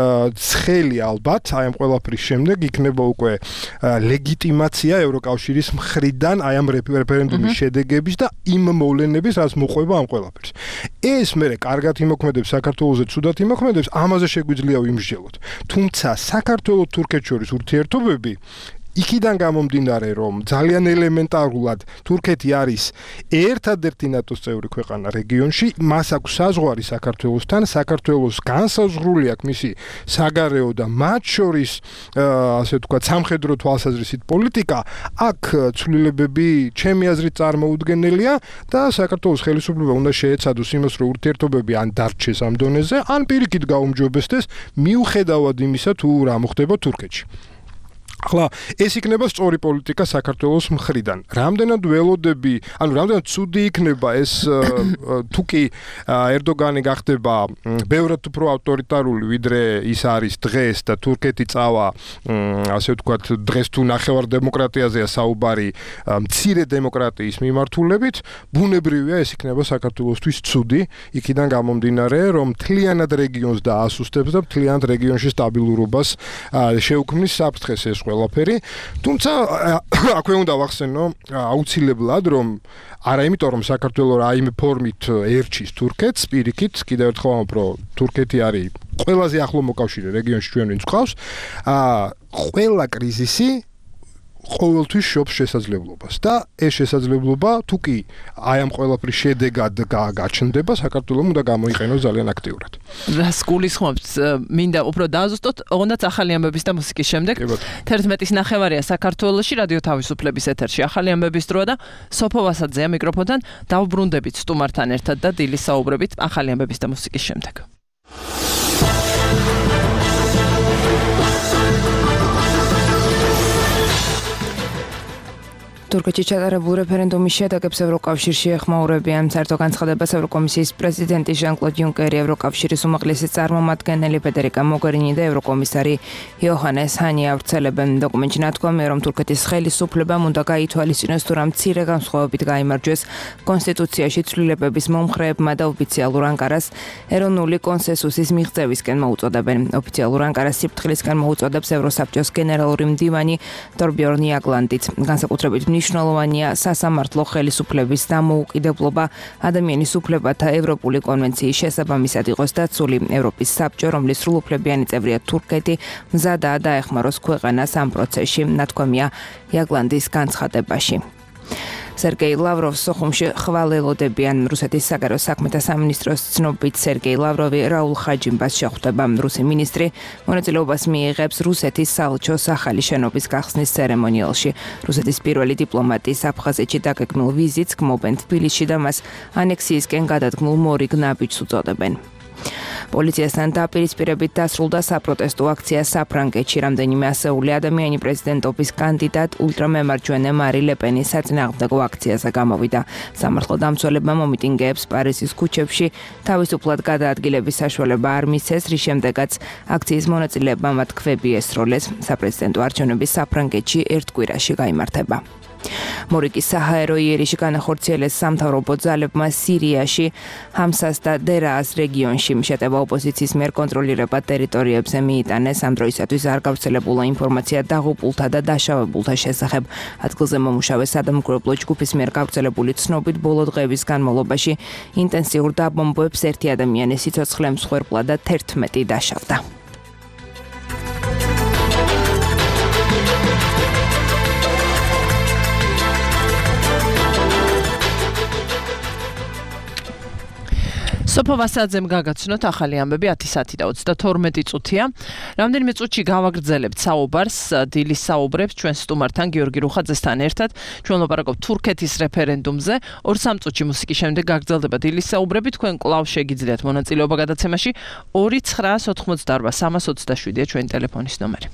ცხელი ალბათ აი ამ ყველაფრის შემდეგ იქნება უკვე ლეგიტიმაცია ევროკავშირის მხრიდან აი ამ რეფერენდუმის შედეგების და იმ მოვლენების რაც მოყვება ამ ყველაფერს. ეს მე კარგად იმოქმედებს საქართველოზე ცუდად იმოქმედებს ამაზე შეგვიძლია ვიმსჯელოთ. თუმცა საქართველოს თურქეთს შორის ურთიერთობები იქიდან გამომდინარე რომ ძალიან ელემენტარულად თურქეთი არის ერთადერთი ნატოს წევრი ქვეყანა რეგიონში, მას აქვს საზღვარი საქართველოსთან, საქართველოს განსაზღვრული აქვს მისი საგარეო და მათ შორის ასე ვთქვათ სამხედრო თვალსაზრისით პოლიტიკა, აქ ცვლილებები ჩემი აზრით წარმოუდგენელია და საქართველოს ხელისუფლება უნდა შეეცადოს იმას, რომ ურთიერთობები ან დარჩეს ამ დონეზე, ან პირიქით გაუმჯობესდეს მიუხედავად იმისა, თუ რა მოხდება თურქეთში. ახლა ეს იქნება სწორი პოლიტიკა საქართველოს მხრიდან. რამდენად ველოდები, ანუ რამდენად ცუდი იქნება ეს თუკი ერდოგანი გახდება ბევრად უფრო ავტორიტარული ვიდრე ის არის დღეს და თურქეთი წავა ასე ვთქვათ დღეს თუ ნახევარ დემოკრატიაზეა საუბარი მცირე დემოკრატიის მიმართულებით, ბუნებრივია ეს იქნება საქართველოსთვის ცუდი, იქიდან გამომდინარე რომ მთლიანად რეგიონს დაასუსტებს და მთლიანად რეგიონში სტაბილურობას შეუქმნის საფრთხეს ეს ყველაფერი. თუმცა აქვე უნდა ვახსენო აუცილებლად რომ არა იმიტომ რომ საქართველოს რაიმე ფორმით ერჩის თურქეთს პირიქით კიდევ ერთხელ ვამბობ რომ თურქეთი არის ყველაზე ახლო მოკავშირე რეგიონში ჩვენ ვინც გვყავს ყველა კრიზისი ყოველთვის შობს შესაძლებლობას და ეს შესაძლებლობა თუ კი აი ამ ყველაფრის შედეგად გაჩნდება საქართველოს უნდა გამოიყენოს ძალიან აქტიურად. რას გულისხმობთ მინდა უფრო დააზუსტოთ ოღონდ ახალი ამბების და მუსიკის შემდეგ 11:09 საქართველოში რადიო თავისუფლების ეთერში ახალი ამბების დროა და სოფო ვასაძეა მიკროფონთან დავბრუნდებით სტუმართან ერთად და დილის საუბრებით ახალი ამბების და მუსიკის შემდეგ. თურქეთში ჩატარებულ რეფერენდუმის შედეგებს ევროკავშირში ეხმაურებიან საერთო განცხადებას ევროკომისიის პრეზიდენტი ჟან-კლოდ იუნკერი, ევროკავშირის უმაღლესი წარმომადგენელი ფედერიკა მოგერინი და ევროკომისარი იოჰანეს ჰანი ავრცელებენ. დოკუმენტში ნათქვამია, რომ თურქეთის ხელისუფლებამ უნდა გაითვალისწინოს თუ რა მცირე განსხვავებით გაიმარჯვეს კონსტიტუციაში ცვლილებების მომხრეებმა და ოფიციალურ ანკარას ეროვნული კონსენსუსის მიღწევისკენ მოუწოდებენ. ოფიციალურ ანკარას სიფრთხილისკენ მოუწოდებს ევროსაბჭოს გენერალური მდივანი თორბიორნ იაგლანდიც. განსაკუთრებით მნიშვნელოვანია სასამართლო ხელისუფლების დამოუკიდებლობა, ადამიანის უფლებათა ევროპული კონვენციის შესაბამისად იყოს დაცული. ევროპის საბჭო, რომლის სრულუფლებიანი წევრია თურქეთი, მზადაა დაეხმაროს ქვეყანას ამ პროცესში, ნათქვამია იაგლანდის განცხადებაში. სერგეი ლავროვს სოხუმში ხვალ-ელოდებიან. რუსეთის საგარეო საქმეთა სამინისტროს ცნობით სერგეი ლავროვი რაულ ხაჯიმბას შეხვდება. რუსი მინისტრი მონაწილეობას მიიღებს რუსეთის საელჩოს ახალი შენობის გახსნის ცერემონიალში. რუსეთის პირველი დიპლომატის აფხაზეთში დაგეგმილ ვიზიტს გმობენ თბილისში და მას ანექსიისკენ გადადგმულ მორიგ ნაბიჯს უწოდებენ. პოლიციასთან დაპირისპირებით დასრულდა საპროტესტო აქცია საფრანგეთში. რამდენიმე ასეული ადამიანი პრეზიდენტობის კანდიდატ ულტრამემარჯვენე მარი ლეპენის საწინააღმდეგო აქციაზე გამოვიდა. სამართლდამცველებმა მომიტინგეებს პარიზის ქუჩებში თავისუფლად გადაადგილების საშუალება არ მისცეს, რის შემდეგაც აქციის მონაწილეებმა მათ ქვები ესროლეს. საპრეზიდენტო არჩევნები საფრანგეთში ერთ კვირაში გაიმართება. მორიკის საჰაერო იერიში განახორციელეს სამთავრობო ძალებმა სირიაში, ჰამსას და დერაას რეგიონში შეტევა ოპოზიციის მიერ კონტროლირებად ტერიტორიებზე მიიტანეს. ამ დროისათვის არ გავრცელებულა ინფორმაცია დაღუპულთა და დაშავებულთა შესახებ. ადგილზე მომუშავე სადამკვირვებლო ჯგუფის მიერ გავრცელებული ცნობით ბოლო დღეების განმავლობაში ინტენსიურ დაბომბვებს ერთი ადამიანის სიცოცხლე მსხვერპლა და 11 დაშავდა. სოფო ვასაძემ გაგაცნოთ ახალი ამბები 10:22 წუთია. რამდენიმე წუთში გავაგრძელებთ საუბარს, დილის საუბრებს ჩვენ სტუმართან გიორგი რუხაძესთან ერთად. ჩვენ ლაპარაკობთ თურქეთის რეფერენდუმზე. 2-3 წუთში მუსიკის შემდეგ გაგრძელდება დილის საუბრები. თქვენ კვლავ შეგიძლიათ მონაწილეობა გადაცემაში 2988327-ია ჩვენი ტელეფონის ნომერი.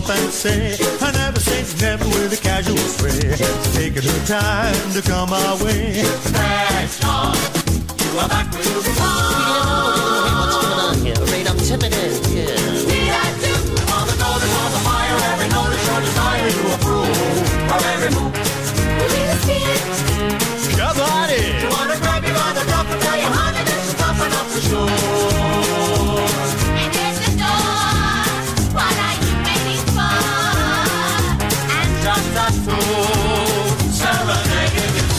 and say, I never say never with a casual sway. Taking her time to come our way. Fast on, you are back where you belong. Hey, what's going on here? Right up timid is, yeah. On the note and on the fire, every note is your desire to approve of every move. Your body. You wanna grab you by the cup and tell you, honey, this is tough enough for sure. And there's the door. What are you waiting for? And just us two serenading you.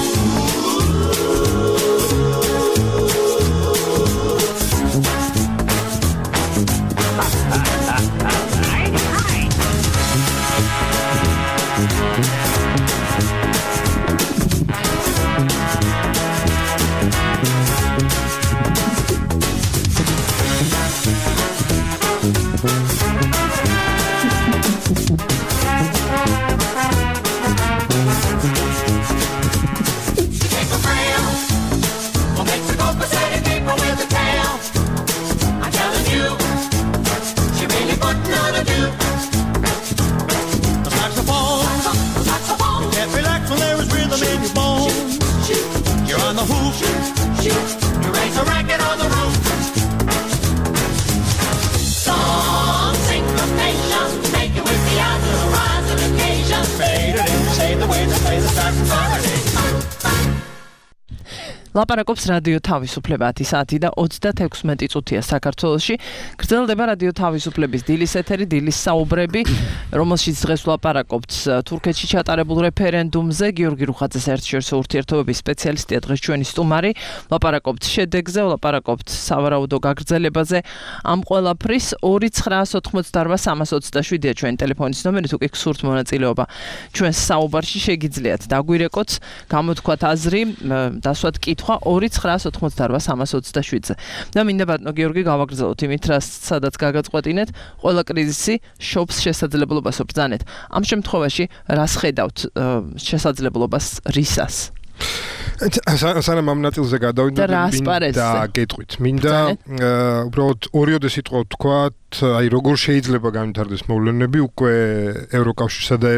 You raise a racket on the roof. Song, syncopation, make it with the other rise of occasion. Fade it in, save the way to play the saxophone. ლაპარაკობს რადიო თავისუფლება 10 საათი და 36 წუთია საქართველოში. გრძელდება რადიო თავისუფლების დილის ეთერი, დილის საუბრები, რომელშიც დღეს ლაპარაკობთ თურქეთში ჩატარებულ რეფერენდუმზე. გიორგი რუხაძეს საერთაშორისო ურთიერთობების სპეციალისტია დღეს ჩვენი სტუმარი. ლაპარაკობთ შედეგზე, ლაპარაკობთ სავარაუდო გაგრძელებაზე. ამ ყველაფრის 2988327-ია ჩვენი ტელეფონის ნომერი, თუ კი გსურთ მონაწილეობა ჩვენს საუბარში შეგიძლიათ დაგვირეკოთ, გამოთქვათ აზრი, დასვათ კითხვა 2988327-ზე. და მინდა ბატონო გიორგი გავაგრძელოთ იმით, რაც სადაც გაგაწყვეტინეთ, ყველა კრიზისი შობს შესაძლებლობას ბრძანეთ. ამ შემთხვევაში რას ხედავთ შესაძლებლობას რისას? სანამ ამ ნაწილზე გადავიდეთ, მინდა გეტყვით. მინდა უბრალოდ ორიოდე სიტყვა ვთქვათ, აი როგორ შეიძლება განვითარდეს მოვლენები უკვე ევროკავშირსა და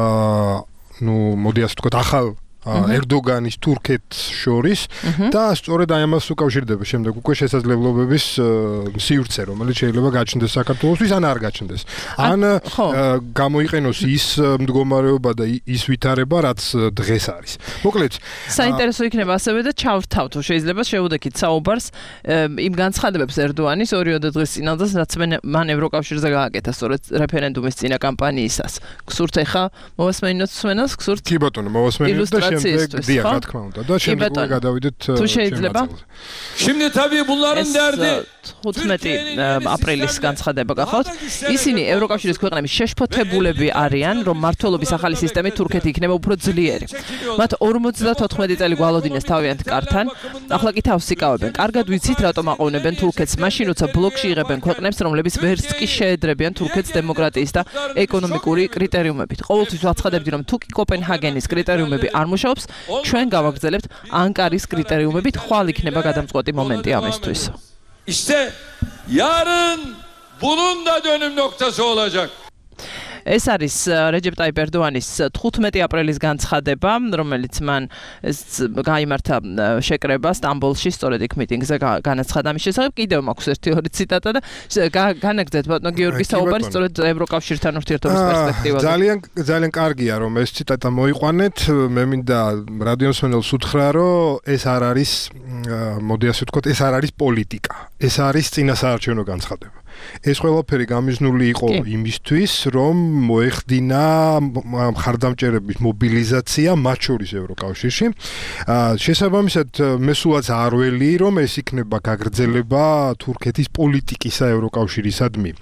მოდი ასე ვთქვათ, ახალ ერდოგანის თურქეთს შორის და სწორედ აი ამას უკავშირდება შემდეგ უკვე შესაძლებლობების სივრცე, რომელიც შეიძლება გაჩნდეს საქართველოსთვის ან არ გაჩნდეს. ან გამოიყენოს ის მდგომარეობა და ის ვითარება, რაც დღეს არის. მოკლედ, საინტერესო იქნება ასევე და ჩავრთავთ, შეიძლება შეუდექით საუბარს იმ განცხადებებს ერდოანის ორიოდე დღის წინადადს, რაც მან ევროკავშირზე გააკეთა სწორედ რეფერენდუმის წინა კამპანიისას. გსურთ ახლა მოვასმენინოთ სვენას, გსურთ? კი ბატონო, მოვასმენინოთ და დია, რა თქმა უნდა. და შემდეგ გადავიდეთ თუ შეიძლება. Şimdi tabii bunların derdi 15 აპრილის განცხადება გახავთ. ისინი ევროკავშირის ქვეყნების შეშფოთებულები არიან, რომ მმართველობის ახალი სისტემით თურქეთი იქნება უფრო ძლიერი. მათ 54 წელი გვალოდინეს თავიანთ კართან. ახლა კი თავს იკავებენ. კარგად ვიცით, რატომ აყოვნებენ თურქეთს. მაშინ როცა ბლოკში იღებენ ქვეყნებს, რომლებიც ვერც კი შეედრებიან თურქეთს დემოკრატიის და ეკონომიკური კრიტერიუმებით. ყოველთვის ვაცხადებდი, რომ თუ კი კოპენჰაგენის კრიტერიუმები არ მუშაობს, ჩვენ გავაგრძელებთ ანკარის კრიტერიუმებით, ხვალ იქნება გადამწყვეტი მომენტი ამისთვის. İşte yarın bunun da dönüm noktası olacak. ეს არის რეჯეპ ტაიპ ერდოანის 15 აპრილის განცხადება, რომელიც მან გაიმართა შეკრება სტამბოლში, სწორედ იქ მიტინგზე განაცხადა ამის შესახებ. კიდევ მაქვს ერთი-ორი ციტატა და განაგრძეთ ბატონო გიორგის საუბარი სწორედ ევროკავშირთან ურთიერთობის პერსპექტივაზე. ძალიან კარგია რომ ეს ციტატა მოიყვანეთ. მე მინდა რადიოსმენელს უთხრა, რომ ეს არ არის, მოდი ასე ვთქვათ, ეს არ არის პოლიტიკა. ეს არის წინასაარჩევნო განცხადება. ეს ყველაფერი გამიზნული იყო იმისთვის, რომ მოეხდინა მხარდამჭერების მობილიზაცია მათ შორის ევროკავშირში. შესაბამისად, მე სულაც არ ველი, რომ ეს იქნება გაგრძელება თურქეთის პოლიტიკისა ევროკავშირისადმი.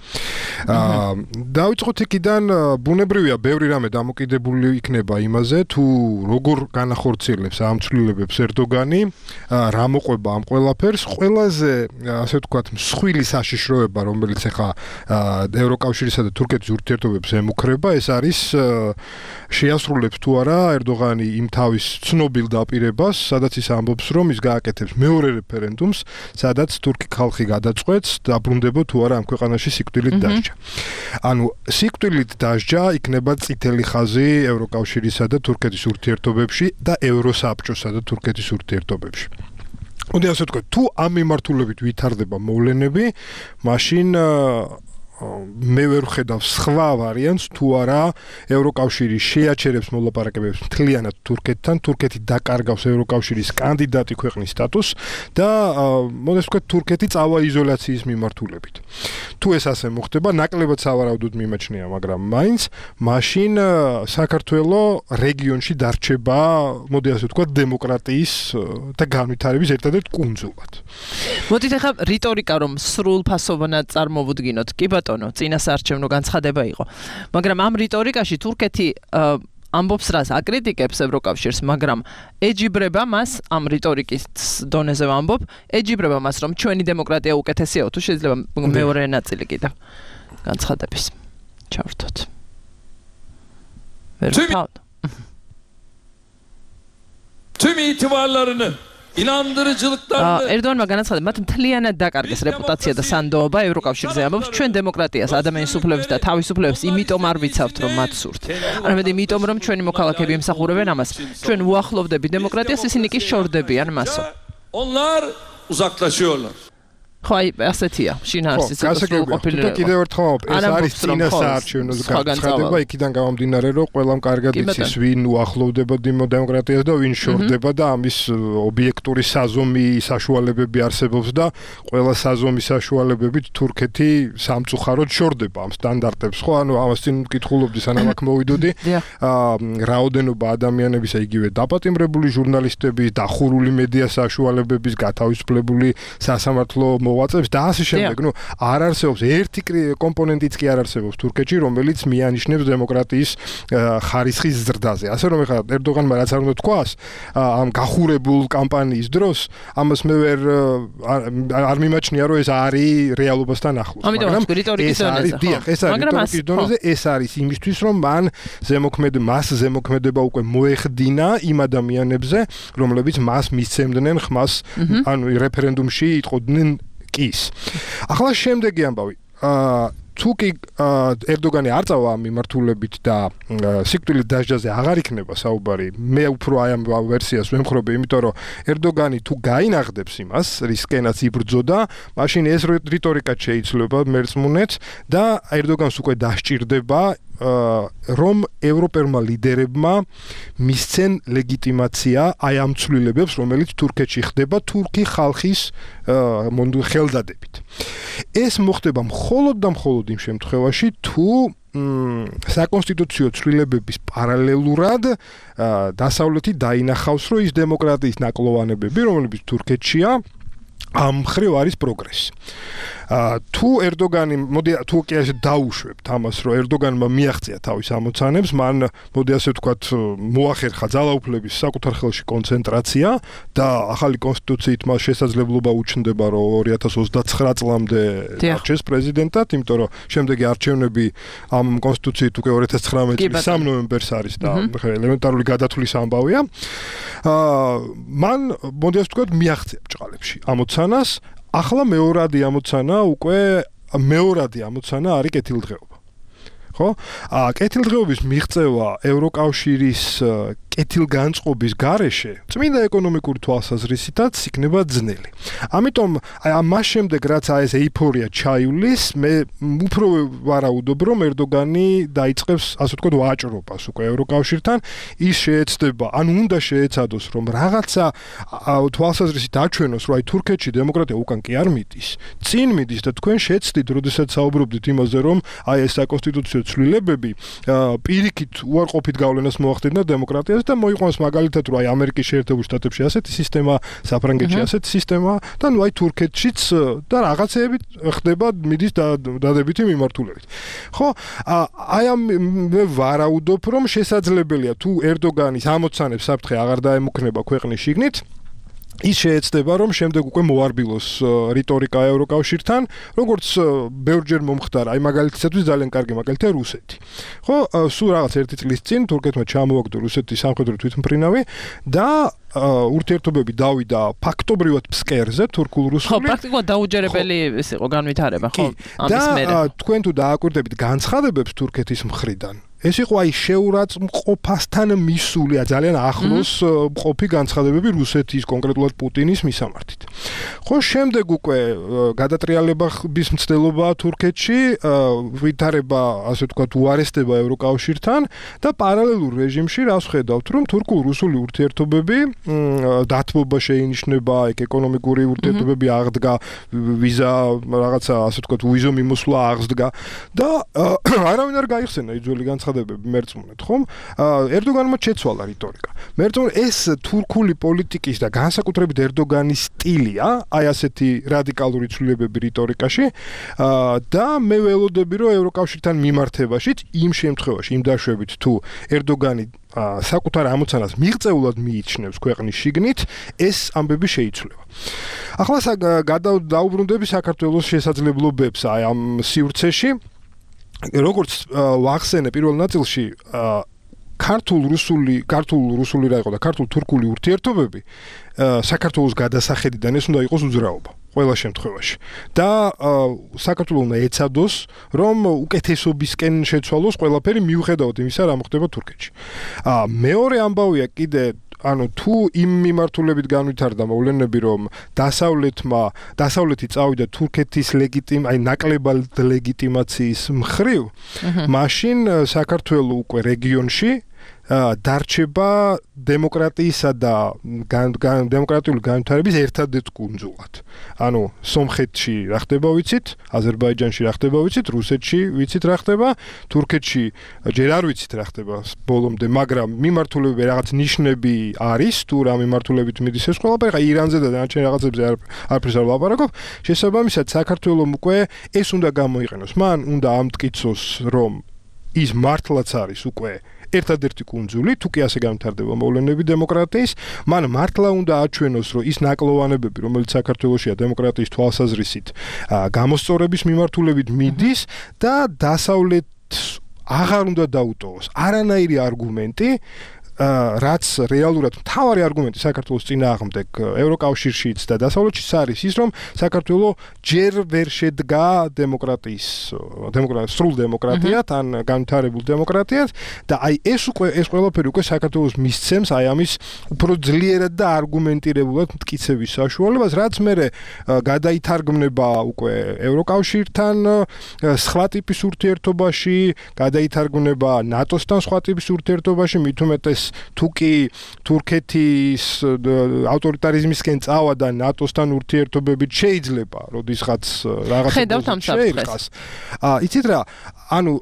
დავიწყოთ იქიდან, ბუნებრივია, ბევრი რამე დამოკიდებული იქნება იმაზე, თუ როგორ განახორციელებს ამ ცვლილებებს ერდოგანი, რა მოყვება ამ ყველაფერს. ყველაზე, ასე ვთქვათ, მსხვილი საშიშროება, რომ რომელიც ახლა ევროკავშირისა და თურქეთის ურთიერთობებს ემუქრება, ეს არის შეასრულებს თუ არა ერდოღანი იმ თავის ცნობილ დაპირებას, სადაც ის ამბობს, რომ ის გააკეთებს მეორე რეფერენდუმს, სადაც თურქი ხალხი გადაწყვეტს, დაბრუნდება თუ არა ამ ქვეყანაში სიკვდილით დასჯა. ანუ სიკვდილით დასჯა იქნება წითელი ხაზი ევროკავშირისა და თურქეთის ურთიერთობებში და ევროსაბჭოსა და თურქეთის ურთიერთობებში. მოდი ასე ვთქვათ, თუ ამ მიმართულებით ვითარდება მოვლენები, მაშინ მე ვერ ვხედავ სხვა ვარიანტს თუ არა ევროკავშირი შეაჩერებს მოლაპარაკებებს მთლიანად თურქეთთან, თურქეთი დაკარგავს ევროკავშირის კანდიდატი ქვეყნის სტატუსს და მოდი ვთქვათ, თურქეთი წავა იზოლაციის მიმართულებით. თუ ეს ასე მოხდება, ნაკლებად სავარაუდოდ მიმაჩნია, მაგრამ მაინც მაშინ საქართველო რეგიონში დარჩება, მოდი ასე ვთქვათ, დემოკრატიის და განვითარების ერთადერთ კუნძულად. მოდით ახლა რიტორიკა რომ სრულფასოვნად წარმოვუდგინოთ. კი ბატონო, წინასაარჩევნო განცხადება იყო. მაგრამ ამ რიტორიკაში თურქეთი ამბობს რას აკრიტიკებს ევროკავშირს, მაგრამ ეჯიბრება მას ამ რიტორიკის დონეზე ვამბობ, ეჯიბრება მას რომ ჩვენი დემოკრატია უკეთესია, თუ შეიძლება მეორე ნაწილი კიდევ განცხადების ჩავრთოთ. Tüm itibarlarını İnandırıcılıklarını Erdoğanმა განაცხადა, მათ მთლიანად დაკარგეს რეპუტაცია და სანდოობა ევროკავშირზე ამბობს, ჩვენ დემოკრატიას, ადამიანის უფლებებს და თავისუფლებებს იმიტომ არ ვიცავთ, რომ მათ სურთ. არამედ იმიტომ, რომ ჩვენი მოქალაქეები ემსახურებენ ამას. ჩვენ უახლოვდები დემოკრატიას, ისინი კი შორდებიან მასო. Onlar uzaklaşıyorlar. ხო, აი, ასეთია, შინაარსის ყოფილი. კიდევ ერთხელ, ეს არის წინასაარჩევნო განცხადება, იქიდან გამომდინარე, რომ ყველამ კარგად იცის, ვინ უახლოვდება დემოკრატიას და ვინ შორდება და ამის ობიექტური საზომი საშუალებები არსებობს და ყველა საზომის საშუალებებით თურქეთი სამწუხაროდ შორდება ამ სტანდარტებს, ხო? ანუ ამას წინ მკითხულობდი, სანამ აქ მოვიდოდი. რაოდენობა ადამიანებისა, იგივე დაპატიმრებული ჟურნალისტების, დახურული მედია საშუალებების, გათავისუფლებული სასამართლო მოვაწევს და ასე შემდეგ. ნუ არ არსებობს ერთი კომპონენტიც კი არ არსებობს თურქეთში, რომელიც მიანიშნებს დემოკრატიის ხარისხის ზრდაზე. ასე რომ ეხლა ერდოღანმა რაც არ უნდა თქვას ამ გახურებულ კამპანიის დროს, ამას მე ვერ არ მიმაჩნია, რომ ეს არის რეალობასთან ახლოს. მაგრამ ეს არის რიტორიკის დონეზე, ეს არის იმისთვის, რომ მას ზემოქმედება უკვე მოეხდინა იმ ადამიანებზე, რომლებიც მას მისცემდნენ ხმას, ანუ რეფერენდუმში იტყოდნენ კის. ახლა შემდეგი ამბავი. თუ კი ერდოგანი არ წავა ამ მიმართულებით და სიკვდილით დასჯაზე აღარ იქნება საუბარი, მე უფრო აი ამ ვერსიას ვემხრობი, იმიტომ რომ ერდოგანი თუ გაინაღდებს იმას, რისკენაც იბრძოდა, მაშინ ეს რიტორიკა შეიძლება მერწმუნეთ და ერდოგანს უკვე დასჭირდება რომ ევროპელმა ლიდერებმა მისცენ ლეგიტიმაცია აი ამ ცვლილებებს, რომელიც თურქეთში ხდება თურქი ხალხის ხელდადებით. ეს მოხდება მხოლოდ და მხოლოდ იმ შემთხვევაში, თუ საკონსტიტუციო ცვლილებების პარალელურად დასავლეთი დაინახავს, რომ ის დემოკრატიის ნაკლოვანებები, რომლებიც თურქეთშია, ამ მხრივ არის პროგრესი. თუ ერდოგანი, მოდი თუ კი ასე დაუშვებთ ამას, რომ ერდოგანმა მიაღწია თავის ამოცანებს, მან მოდი ასე ვთქვათ, მოახერხა ძალაუფლების საკუთარ ხელში კონცენტრაცია და ახალი კონსტიტუციით მას შესაძლებლობა უჩნდება, რომ 2029 წლამდე არჩეს პრეზიდენტად, იმიტომ რომ შემდეგი არჩევნები ამ კონსტიტუციით უკვე 2019 წლის 3 ნოემბერს არის და ელემენტარული გადათვლის ამბავია. მან მოდი ასე ვთქვათ, მიაღწია ბჭყალებში ამოცანას. ახლა მეორადი ამოცანა არის კეთილდღეობა. ხო? კეთილდღეობის მიღწევა ევროკავშირის კეთილგანწყობის გარეშე წმინდა ეკონომიკური თვალსაზრისითაც იქნება ძნელი. ამიტომ აი მას შემდეგ რაც ეს ეიფორია ჩაივლის, მე უფრო ვარაუდობ, რომ ერდოგანი დაიწყებს, ასე ვთქვათ, ვაჭრობას უკვე ევროკავშირთან, ის შეეცდება, ანუ უნდა შეეცადოს, რომ რაღაცა თვალსაზრისით აჩვენოს, რომ აი თურქეთში დემოკრატია უკან კი არ მიდის. წინ მიდის და თქვენ შეცდით, როდესაც საუბრობდით იმაზე, რომ აი ეს საკონსტიტუციო ცვლილებები პირიქით უარყოფით გავლენას მოახდენა დემოკრატიას და მოიყვანს მაგალითად, რომ აი ამერიკის შეერთებულ შტატებში ასეთი სისტემა, საფრანგეთში ასეთი სისტემა და ნუ აი თურქეთშიც და რაღაცეები ხდება, მიდის დადებითი მიმართულებით. ხო? აი ამ მე ვარაუდობ, რომ შესაძლებელია თუ ერდოგანის ამოცანებს საფრთხე აღარ დაემუქრება ქვეყნის შიგნით, ის შეეცდება რომ შემდეგ უკვე მოარბილოს რიტორიკა ევროკავშირთან, როგორც ბევრჯერ მომხდარა, აი მაგალითისთვის ძალიან კარგი მაგალითია რუსეთი. ხო, სულ რაღაც 1 წლის წინ თურქეთმა ჩამოაგდო რუსეთის სამხედრო თვითმფრინავი და ურთიერთობები დავიდა ფაქტობრივად ფსკერზე თურქულ-რუსული. ხო, პრაქტიკულად დაუჯერებელი ის იყო განვითარება, ხო, ამის მერე. და თქვენ თუ დააკვირდებით განცხადებებს თურქეთის მხრიდან ეს იყო აი შეურაცხმყოფასთან მისული, ძალიან ახლოს მყოფი განცხადებები რუსეთის, კონკრეტულად პუტინის მისამართით. ხო, შემდეგ უკვე გადატრიალების მცდელობა თურქეთში, ვითარება, ასე ვთქვათ, უარესდება ევროკავშირთან და პარალელურ რეჟიმში რას ვხედავთ, რომ თურქულ-რუსული ურთიერთობები დათბობა შეინიშნება, ეკონომიკური ურთიერთობები აღდგა, ვიზა რაღაცა, ასე ვთქვათ, ვიზო მიმოსვლა აღსდგა და არავინ არ გაიხსენა იძველი განცხადებები მერწმუნეთ, ხომ? ერდოგანმა შეცვალა რიტორიკა. მერწმუნეთ, ეს თურქული პოლიტიკის და განსაკუთრებით ერდოგანის სტილია, აი ასეთი რადიკალური ცვლილებები რიტორიკაში და მე ველოდები, რომ ევროკავშირთან მიმართებაშიც იმ შემთხვევაში, იმ დაშვებით თუ ერდოგანი საკუთარ ამოცანას მიღწეულად მიიჩნევს ქვეყნის შიგნით, ეს ამბები შეიცვლება. ახლა დაუბრუნდები საქართველოს შესაძლებლობებს აი ამ სივრცეში. როგორც ვახსენე პირველ ნაწილში, ქართულ-რუსული რა იყო და ქართულ-თურქული ურთიერთობები საქართველოს გადასახედიდან ეს უნდა იყოს უძრაობა ყველა შემთხვევაში. და საქართველოს უნდა ეცადოს, რომ უკეთესობისკენ შეცვალოს ყველაფერი მიუხედავად იმისა, რა მოხდება თურქეთში. მეორე ამბავია კიდე თუ იმ მიმართულებით განვითარდა მოვლენები, რომ დასავლეთი წავიდა თურქეთის ნაკლებად ლეგიტიმაციის მხრივ, მაშინ საქართველოს უკვე რეგიონში დარჩება დემოკრატიისა და დემოკრატიული განვითარების ერთადერთ კუნძულად. ანუ სომხეთში რა ხდება ვიცით, აზერბაიჯანში რა ხდება ვიცით, რუსეთში ვიცით რა ხდება, თურქეთში ჯერ არ ვიცით რა ხდება ბოლომდე, მაგრამ მიმართულები რაღაც ნიშნები არის, თუ რა მიმართულებით მიდის ეს ყველაფერი, ხა ირანზე და დანარჩენ რაღაცებზე არაფერს არ ვლაპარაკობ. შესაბამისად, საქართველოს უკვე ეს უნდა გამოიყენოს. მან უნდა ამტკიცოს, რომ ის მართლაც არის უკვე ერთადერთი კუნძული, თუ კი ასე განვითარდება მოვლენები დემოკრატიის, მან მართლა უნდა აჩვენოს, რომ ის ნაკლოვანებები, რომელიც საქართველოშია დემოკრატიის თვალსაზრისით, გამოსწორების მიმართულებით მიდის და დასავლეთს აღარ უნდა დაუტოვოს არანაირი არგუმენტი, რაც რეალურად მთავარი არგუმენტი საქართველოს წინააღმდეგ ევროკავშირშიც და დასავლეთშიც არის ის, რომ საქართველოს ჯერ ვერ შედგა სრულ დემოკრატიად, ან განვითარებულ დემოკრატიად და აი ეს ყველაფერი უკვე საქართველოს მისცემს აი ამის უფრო ძლიერად და არგუმენტირებულად მტკიცების საშუალებას, რაც მერე გადაითარგმნება უკვე ევროკავშირთან სხვა ტიპის ურთიერთობაში, გადაითარგმნება ნატოსთან სხვა ტიპის ურთიერთობაში, მით უმეტეს თუ კი თურქეთის ავტორიტარიზმისკენ წავა და ნატოსთან ურთიერთობებით შეიძლება, როდისღაც რაღაცა შეერყას. იცით რა, ანუ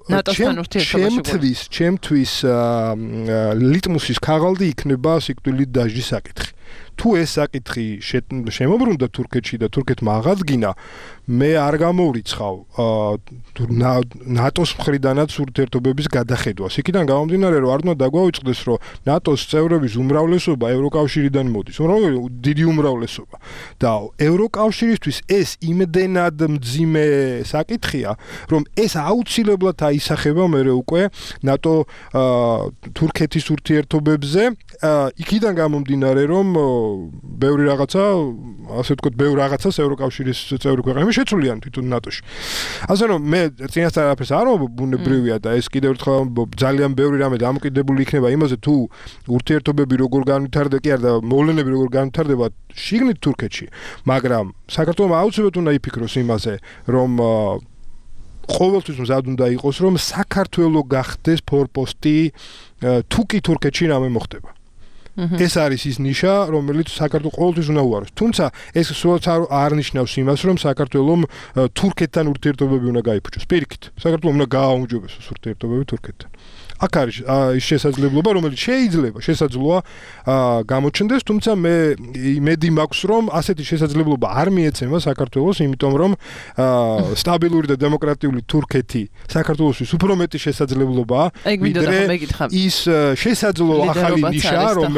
ჩემთვის ლიტმუსის ქაღალდი იქნება სიკვდილით დასჯის საკითხი. თუ ეს საკითხი შემოbrunდა თურქეთში და თურქეთმა აღადგინა, მე არ გამოვრიცხავ ნატოს მხრიდანაც ურთიერთობების გადახედვას. იქიდან გამომდინარე, რომ არ უნდა დაგვაუწყდეს, რომ ნატოს წევრების უმრავლესობა ევროკავშირიდან მოდის, დიდი უმრავლესობა. და ევროკავშირისთვის ეს იმდენად მძიმე საკითხია, რომ ეს აუცილებლად აისახება მერე უკვე ნატო თურქეთის ურთიერთობებზე. იქიდან გამომდინარე, რომ ბევრი რაღაცა, ასე ვთქვათ, ბევრ რაღაცას ევროკავშირის წევრი ქვეყნები შეცვლიან თვითონ ნატოში. ასე რომ მე წინასწარ არაფერს არ ვამბობ, ბუნებრივია და ეს კიდევ ერთხელ ვამბობ, ძალიან ბევრი რამე დამოკიდებული იქნება იმაზე, თუ ურთიერთობები როგორ განვითარდება, კი არა და მოვლენები როგორ განვითარდება შიგნით თურქეთში, მაგრამ საქართველოს აუცილებლად უნდა იფიქროს იმაზე, რომ ყოველთვის მზად უნდა იყოს, რომ საქართველოს გახდეს ფორპოსტი თუ კი თურქეთში რამე მოხდება. ეს არის ის ნიშა, რომელიც საქართველოს ყოველთვის უნდა უაროს. თუმცა ეს სულაც არ ნიშნავს იმას, რომ საქართველოს თურქეთთან ურთიერთობები უნდა გაიფუჭოს. პირიქით, საქართველოს უნდა გააუმჯობესოს ურთიერთობები თურქეთთან. აქ არის ის შესაძლებლობა, რომელიც შესაძლოა გამოჩნდეს, თუმცა მე იმედი მაქვს, რომ ასეთი შესაძლებლობა არ მიეცემა საქართველოს, იმიტომ რომ სტაბილური და დემოკრატიული თურქეთი საქართველოსთვის უფრო მეტი შესაძლებლობაა, ვიდრე ის შესაძლო ახალი ნიშა, რომელიც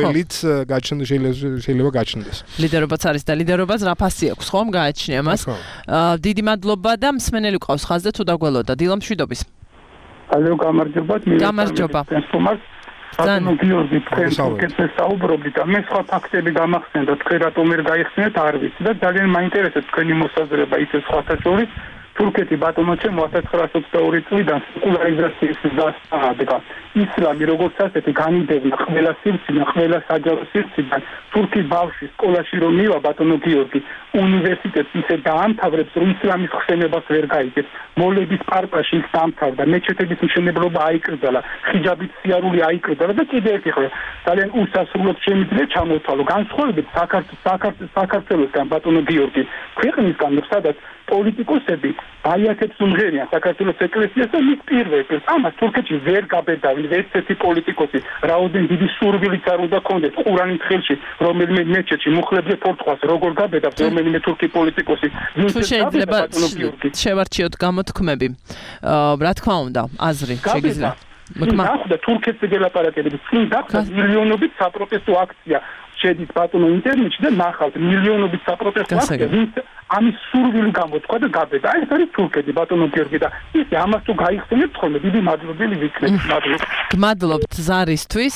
ხელით შეიძლება გაჩნდეს. ლიდერობაც არის და ლიდერობას რა ფასი აქვს, ხომ გააჩნია მას. დიდი მადლობა და მსმენელი ყავს ხაზზე თუ დაგველოდა. დილა მშვიდობის. ალო გამარჯობა. გამარჯობა. ანუ გიორგი თქვენ თურქეთზე საუბრობთ და მე სხვა ფაქტები გამახსენდა თქვენ რატომ ვერ გაიხსენეთ არ ვიცი და ძალიან მაინტერესებს თქვენი მოსაზრება ისე სხვათა შორის თურქეთი ბატონო ჩემო 1922 წლიდან სეკულარიზაციის დასწრა და ისლამი როგორც ასეთი განიდევნა ყველა სივრციდან ყველა საჯარო სივრციდან თურქი ბავშვი სკოლაში რომ მივა ბატონო გიორგი უნივერსიტეტს ისე დაამთავრებს რომ ისლამის ხსენებას ვერ გაიგებს მოლედის პარტაში ის დაამთავრდა მეჩეთების მშენებლობა აიკრძალა ხიჯაბის სიარული აიკრძალა და კიდევ ერთი ხო ძალიან უსასრულოდ შემიძლია ჩამოთვალო განსხვავებით საქართველოსთან ბატონო გიორგი ქვეყნისგან სადაც პოლიტიკოსები აიათებს უმღერიან საქართველოს ეკლესიას და მის პირველს ამას თურქეთში ვერ გაბედავენ ერთ-ერთი პოლიტიკოსი რაოდენ დიდი სურვილიც არ უნდა ქონდეს ყურანის ხელში რომელიმე მეჩეთში მუხლებზე ფორტყვას როგორ გაბედავს რომელიმე თურქი პოლიტიკოსი თუ შეიძლება შევარჩიოთ გამოთქმები რა თქმა უნდა აზრი შეგიძლია და თურქეთზე გელაპარაკებით წინ დახვდა მილიონობით საპროტესტო აქცია შედის ბატონო ინტერნეტში და ნახავთ მილიონობით საპროტესტო აქცია ამის სურვილი გამოთქვა და გაბედა ეს არის თურქეთი ბატონო გიორგი და ისე ამას თუ გაიხსენებთ ხოლმე დიდი მადლობელი ვიქნებით გმადლობთ ზარისთვის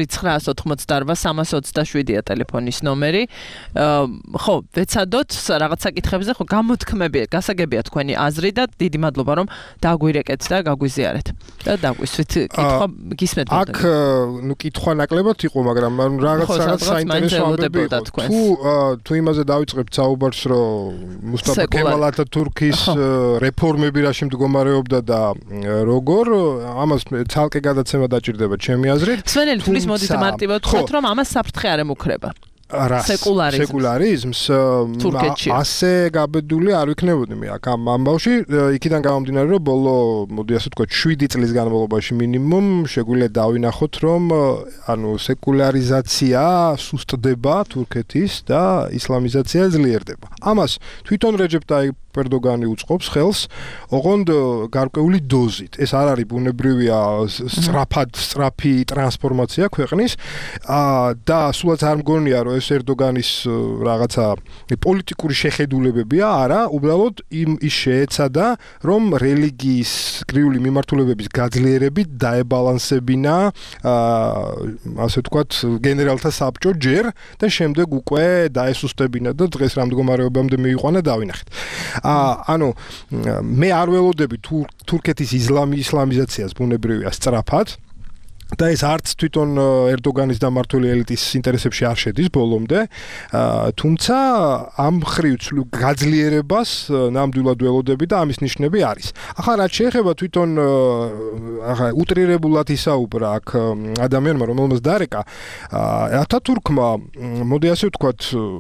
2988-327-ია ტელეფონის ნომერი ხო ვეცადოთ რაღაც საკითხებზე ხო გამოთქმები გასაგებია თქვენი აზრი და დიდი მადლობა რომ დაგვირეკეთ და გაგვიზიარეთ და დაგვისვით კითხვა გისმენთ აქ ნუ კითხვა ნაკლებად იყო მაგრამ რაღაც საინტერესო ამბები თუ იმაზე დავიწყებთ საუბარს რომ მუსტაფა კემალ ათათურქის რეფორმები რაში მდგომარეობდა და როგორ ამას ცალკე გადაცემა დაჭირდება ჩემი აზრით სვენელი თulis მოდით მარტივად ვთქვათ რომ ამას საფრთხე არ ემუქრება სეკულარიზმს ასე გაბედული არ ვიქნებოდი მე აქ ამ ამბავში იქიდან გამომდინარე რომ ბოლო მოდი ასე ვთქვათ 7 წლის განმავლობაში მინიმუმ შეგვიძლია დავინახოთ რომ ანუ სეკულარიზაცია სუსტდება თურქეთის და ისლამიზაცია ძლიერდება ამას თვითონ რეჯეპ ტაიპ ერდოგანი უწყობს ხელს ოღონდ გარკვეული დოზით ეს არ არის ბუნებრივია სწრაფი ტრანსფორმაცია ქვეყნის და სულაც არ მგონია რომ ეს ერდოგანის რაღაცა პოლიტიკური შეხედულებებია არა უბრალოდ ის შეეცადა რომ რელიგიის კრიული მიმართულებების გაძლიერებით დაებალანსებინა ასე ვთქვათ გენერალთა საბჭო ჯერ და შემდეგ უკვე დაესუსტებინა და დღეს რა მდგომარეობამდე მიიყვანა დავინახეთ ანუ მე არ ველოდები თურქეთის ისლამიზაციას ბუნებრივია სწრაფად და ეს არც თვითონ ერდოგანის დამმართველი ელიტის ინტერესებში არ შედის ბოლომდე თუმცა ამ მხრივ გაძლიერებას ნამდვილად ველოდები და ამის ნიშნები არის ახლა რაც შეეხება თვითონ ახლა უტრირებულად ისაუბრა აქ ადამიანმა რომელმაც დარეკა ათათურქმა მოდი ასე ვთქვათ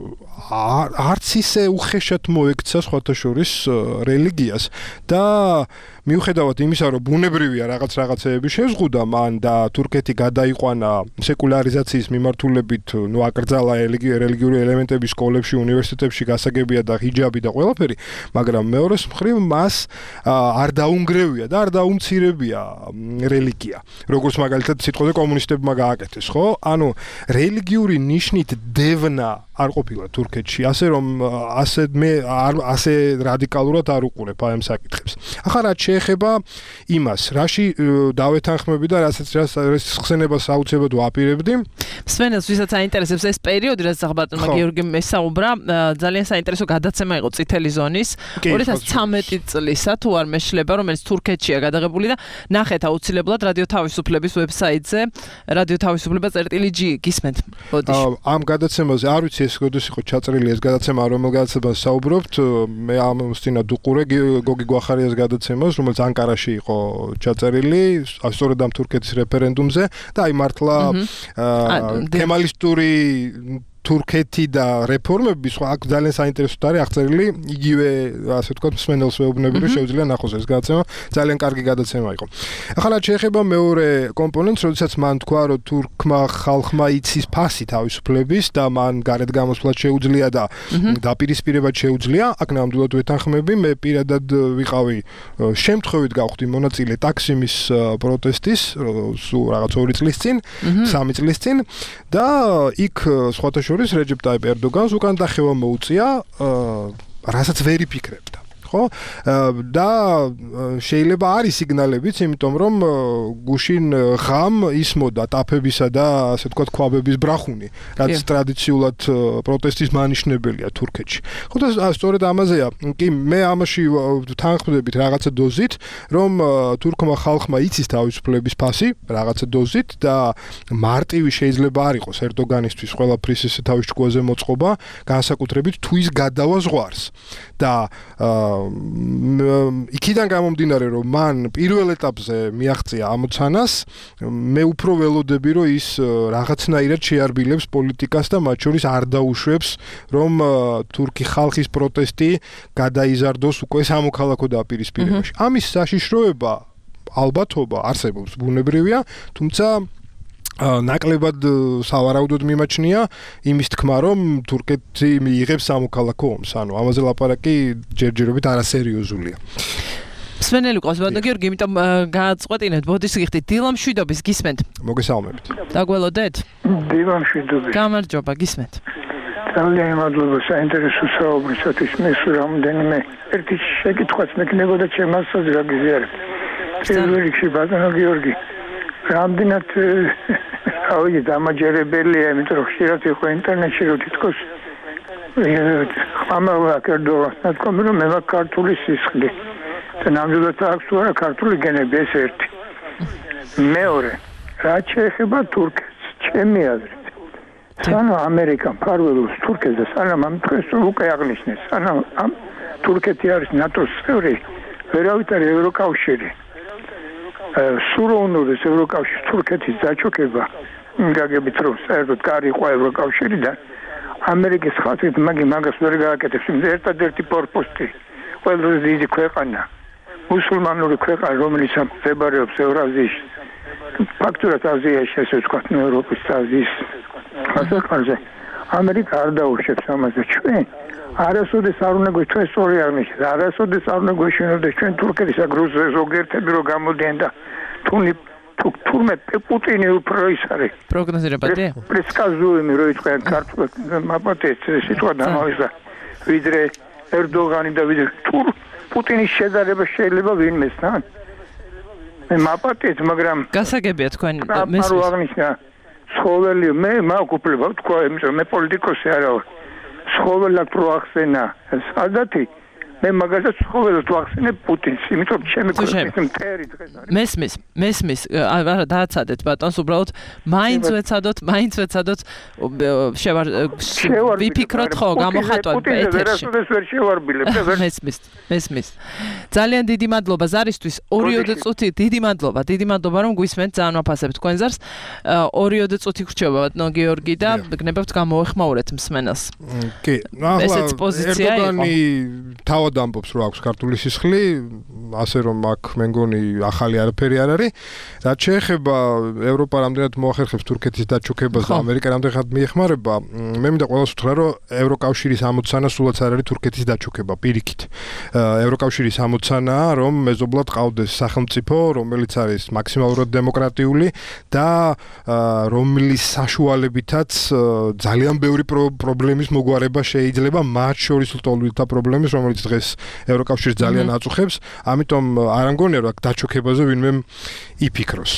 არც ისე უხეშად მოექცა სხვათა შორის რელიგიას და მიუხედავად იმისა რომ ბუნებრივია რაღაცეები შეზღუდა მან და თურქეთი გადაიყვანა სეკულარიზაციის მიმართულებით ნუ აკრძალა რელიგიური ელემენტები სკოლებში უნივერსიტეტებში გასაგებია და ჰიჯაბი და ყველაფერი მაგრამ მეორეს მხრივ მას არ დაუნგრევია და არ დაუმცირებია რელიგია როგორც მაგალითად სიტყვაზე კომუნისტებმა გააკეთეს ხო ანუ რელიგიური ნიშნით დევნა არ ყოფილა თურქეთში ასე რომ ასე რადიკალურად არ უყურებ აი ამ საკითხებს ახლა რაც შეეხება იმას რაში დავეთანხმები და რასაც ხსენებას აუცილებლად ვაპირებდი სვენელს ვისაც აინტერესებს ეს პერიოდი რაც ახბატონმა გიორგიმ მესაუბრა ძალიან საინტერესო გადაცემა იყო წითელი ზონის 2013 წლისა თუ არ მეშლება რომელიც თურქეთშია გადაღებული და ნახეთ აუცილებლად რადიო თავისუფლების ვებსაიტზე რადიო თავისუფლება.g გისმენთ ბოდიში ამ გადაცემაზე არ ვიცი ეს როდის იყო ჩაწერილი ეს გადაცემა რომელ გადაცემას საუბრობთ მე ამ სტინად უყურე გოგი გვახარიას გადაცემას რომელიც ანკარაში იყო ჩაწერილი სწორედ ამ თურქეთის რეფერენდუმზე და აი მართლა კემალისტური თურქეთი და რეფორმები სხვა აქ ძალიან საინტერესო არის აღწერილი იგივე ასე ვთქვათ მსმენელს ვეუბნები რომ შეუძლია ნახოს ეს გადაცემა ძალიან კარგი გადაცემა იყო. ახლა შეეხება მეორე კომპონენტს, როდესაც მან თქვა რომ თურქმა ხალხმა იცის ფასი თავისუფლების და მან გარეთ გამოსვლად შეუძლია და დაპირისპირებად შეუძლია, აქ ნამდვილად ვეთანხმები, მე პირადად ვიყავი შემთხვევით გავხდი მონაწილე ტაქსიმის პროტესტის სულ რაღაც 2 წლის წინ, 3 წლის წინ და იქ სხვათა შორის რეჯეპ ტაიპ ერდოგანს უკან დახევა მოუწია, რასაც ვერ იფიქრებდა. ხო? და შეიძლება არის სიგნალებიც, იმიტომ რომ გუშინ ღამ ისმოდა ტაფებისა და ასე ვთქვათ ქვაბების ბრახუნი, რაც ტრადიციულად პროტესტის მანიშნებელია თურქეთში. ხო და სწორედ ამაზეა, კი მე ამაში თანხმდებით რაღაცა დოზით, რომ თურქმა ხალხმა იცის თავისუფლების ფასი რაღაცა დოზით და მარტივი შეიძლება არ იყოს ერდოგანისთვის ყველაფრის ესე თავის ჭკუაზე მოწყობა, განსაკუთრებით თუ ის გადავა ზღვარს. და იქიდან გამომდინარე რომ მან პირველ ეტაპზე მიაღწია ამოცანას, მე უფრო ველოდები რომ ის რაღაცნაირად შეარბილებს პოლიტიკას და მათ შორის არ დაუშვებს რომ თურქი ხალხის პროტესტი გადაიზარდოს უკვე სამოქალაქო დაპირისპირებაში. ამის საშიშროება ალბათობა არსებობს, ბუნებრივია, თუმცა ნაკლებად სავარაუდოდ მიმაჩნია იმის თქმა, რომ თურქეთი მიიღებს სამოქალაქო ომს, ანუ ამაზე ლაპარაკი ჯერჯერობით არასერიოზულია. მსმენელი ყავს ბატონო გიორგი, იმიტომ გააწყვეტინეთ, ბოდის გიხდით დილამშვიდობის გისმენთ. მოგესალმებით. დაგველოდეთ? დილამშვიდობის. გამარჯობა, გისმენთ. ძალიან მადლობა საინტერესო საუბრისათვის. მე რამდენიმე ერთი შეკითხვაც მექნებოდა ჩემს რა გიზიარებთ. პირველ რიგში ბატონო გიორგი რამდენად ავი დამაჯერებელია, იმიტომ რომ ხშირად იყო ინტერნეტში რომ თითქოს ხმამა კერდოვას ნათქვამი რომ მე მაქვს ქართული სისხლი და ნამდვილად აქვს თუ არა ქართული გენები, ეს ერთი. მეორე, რაც შეეხება თურქეთს, ჩემი აზრით, სანამ ამერიკამ ფარველობს თურქეთს და სანამ ამ დღეს უკვე აღნიშნეს, სანამ თურქეთი არის ნატოს წევრი, ვერავით არის ევროკავშირი. სუროვნოდეს ევროკავშირის თურქეთის დაჩოქება, გაგებით რომ საერთოდ კარი იყო ევროკავშირიდან, ამერიკის ხალხით მაგას ვერ გააკეთებს, ერთადერთი ფორპოსტი, ყველაზე დიდი ქვეყანა, მუსულმანური ქვეყანა, რომელიც მდებარეობს ევრაზიის, ფაქტურად აზიაში, ასე ვთქვათ, ევროპის აზიის ხალხზე, ამერიკა არ დაუშვებს ამას და ჩვენ არასოდეს არ უნდა ჩვენ სწორი აღნიშნეთ, არასოდეს არ უნდა გვეშინოდეს ჩვენ თურქეთის აგროზე ზოგიერთები რომ გამოდიან და თურმე პუტინი უფრო ის არის. პროგნოზირებადია? პრესკაზუემი რო იყვნენ ქართულად მაპატეთ სიტყვა დამავიდა ვიდრე ერდოგანი და ვიდრე პუტინის შედარება შეიძლება ვინმესთან. მე მაპატეთ, მაგრამ გასაგებია თქვენ მესმის. არ აღნიშნა ცხოველი, მე მაქვს უფლება თქვა, იმიტომ მე პოლიტიკოსი არა ვარ. ცხოველად რო ახსენა სადათი მე მაგასაც ცხოველად ვახსენებ პუტინს, იმიტომ რომ ჩემი ქვეყნის მტერი დღეს არის. მესმის, არა დააცადეთ ბატონს, უბრალოდ მაინც ვეცადოთ ვიფიქროთ ხო, გამოხატვათ ეთერში. ვერ შევარბილებ და ვერ მესმის. ძალიან დიდი მადლობა ზარისთვის. 2 წუთი, დიდი მადლობა რომ გვისმენთ, ძალიან ვაფასებთ თქვენ ზარს. 2 წუთი გრჩება ბატონო გიორგი და გნებავთ გამოეხმაურეთ მსმენელს. კი, ესეც პოზიცია იყო. ერდოგანი თავად ამბობს რომ აქვს ქართული სისხლი, ასე რომ აქ მე მგონი ახალი არაფერი არ არის. რაც შეეხება ევროპა რამდენად მოახერხებს თურქეთის დაჩოქებას და ამერიკა რამდენად მიეხმარება, მე მინდა ყველას ვთქვა რომ ევროკავშირის ამოცანა სულაც არ არის თურქეთის დაჩოქება, პირიქით. ევროკავშირის ამოცანაა რომ მეზობლად ყავდეს სახელმწიფო, რომელიც არის მაქსიმალურად დემოკრატიული და რომლის საშუალებითაც ძალიან ბევრი პრობლემის მოგვარება შეიძლება, მათ შორის ლტოლვილთა პრობლემის, რომელიც დღეს ევროკავშირს ძალიან აწუხებს, ამიტომ არ ამგონია რომ დაჩოქებაზე ვინმე იფიქროს.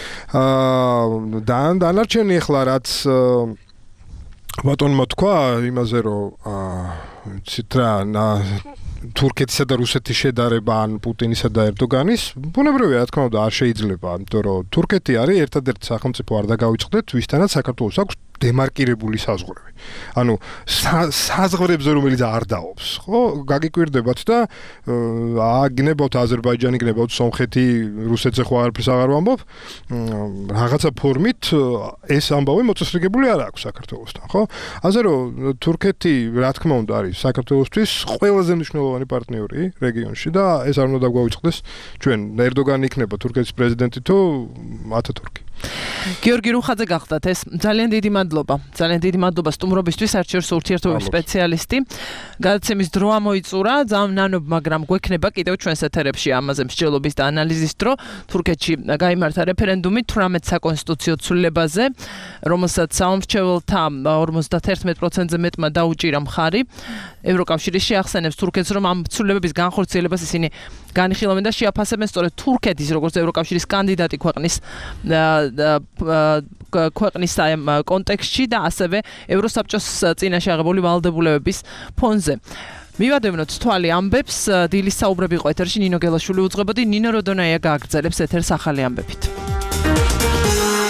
დანარჩენი ახლა რაც ბატონმა თქვა იმაზე რომ ცით რა თურქეთისა და რუსეთის შედარება ან პუტინისა და ერდოგანის, ბუნებრივია, რა თქმა უნდა, არ შეიძლება, იმიტომ რომ თურქეთი არის ერთადერთი სახელმწიფო არ დაგავიწყდეთ, ვისთანაც საქართველოს აქვს დემარკირებული საზღვრები. ანუ საზღვრებზე რომელიც არ დაობს, ხო, გაგიკვირდებათ და აგნებოთ აზერბაიჯანი, გნებოთ სომხეთი, რუსეთზე ხო არაფერს აღარ ვამბობ, რაღაცა ფორმით ეს ამბავი მოწესრიგებული არ აქვს საქართველოსთან, ხო? ასე რომ თურქეთი, რა თქმა უნდა, არის საქართველოსთვის ყველაზე მნიშვნელოვანი პარტნიორი რეგიონში და ეს არ უნდა დაგვაუწყდეს ჩვენ ერდოგანი იქნება თურქეთის პრეზიდენტი თუ ათათურქი. გიორგი რუხაძე გახდათ ეს ძალიან დიდი მადლობა. ძალიან დიდი მადლობა სტუმრობისთვის, საერთაშორისო ურთიერთობების სპეციალისტი. გადაცემის დრო ამოიწურა, ძალიან ნანობ, მაგრამ გვექნება კიდევ ჩვენს ეთერებში ამაზე მსჯელობის და ანალიზის დრო. თურქეთში გაიმართა რეფერენდუმი 18 საკონსტიტუციო ცვლილებაზე, რომელსაც საომრჩეველთა 51%-ზე მეტმა დაუჭირა მხარი. ევროკავშირი შეახსენებს თურქეთს, რომ ამ ცვლილებების განხორციელებას ისინი განიხილავენ და შეაფასებენ სწორედ თურქეთის, როგორც ევროკავშირის კანდიდატი ქვეყნის კონტექსტში და ასევე ევროსაბჭოს წინაშე აღებული ვალდებულებების ფონზე. მივადევნოთ თვალი ამბებს, დილის საუბრები იყო ეთერში, ნინო გელაშვილი უძღვებოდი, ნინო როდონაია გააგრძელებს ეთერს ახალი ამბებით.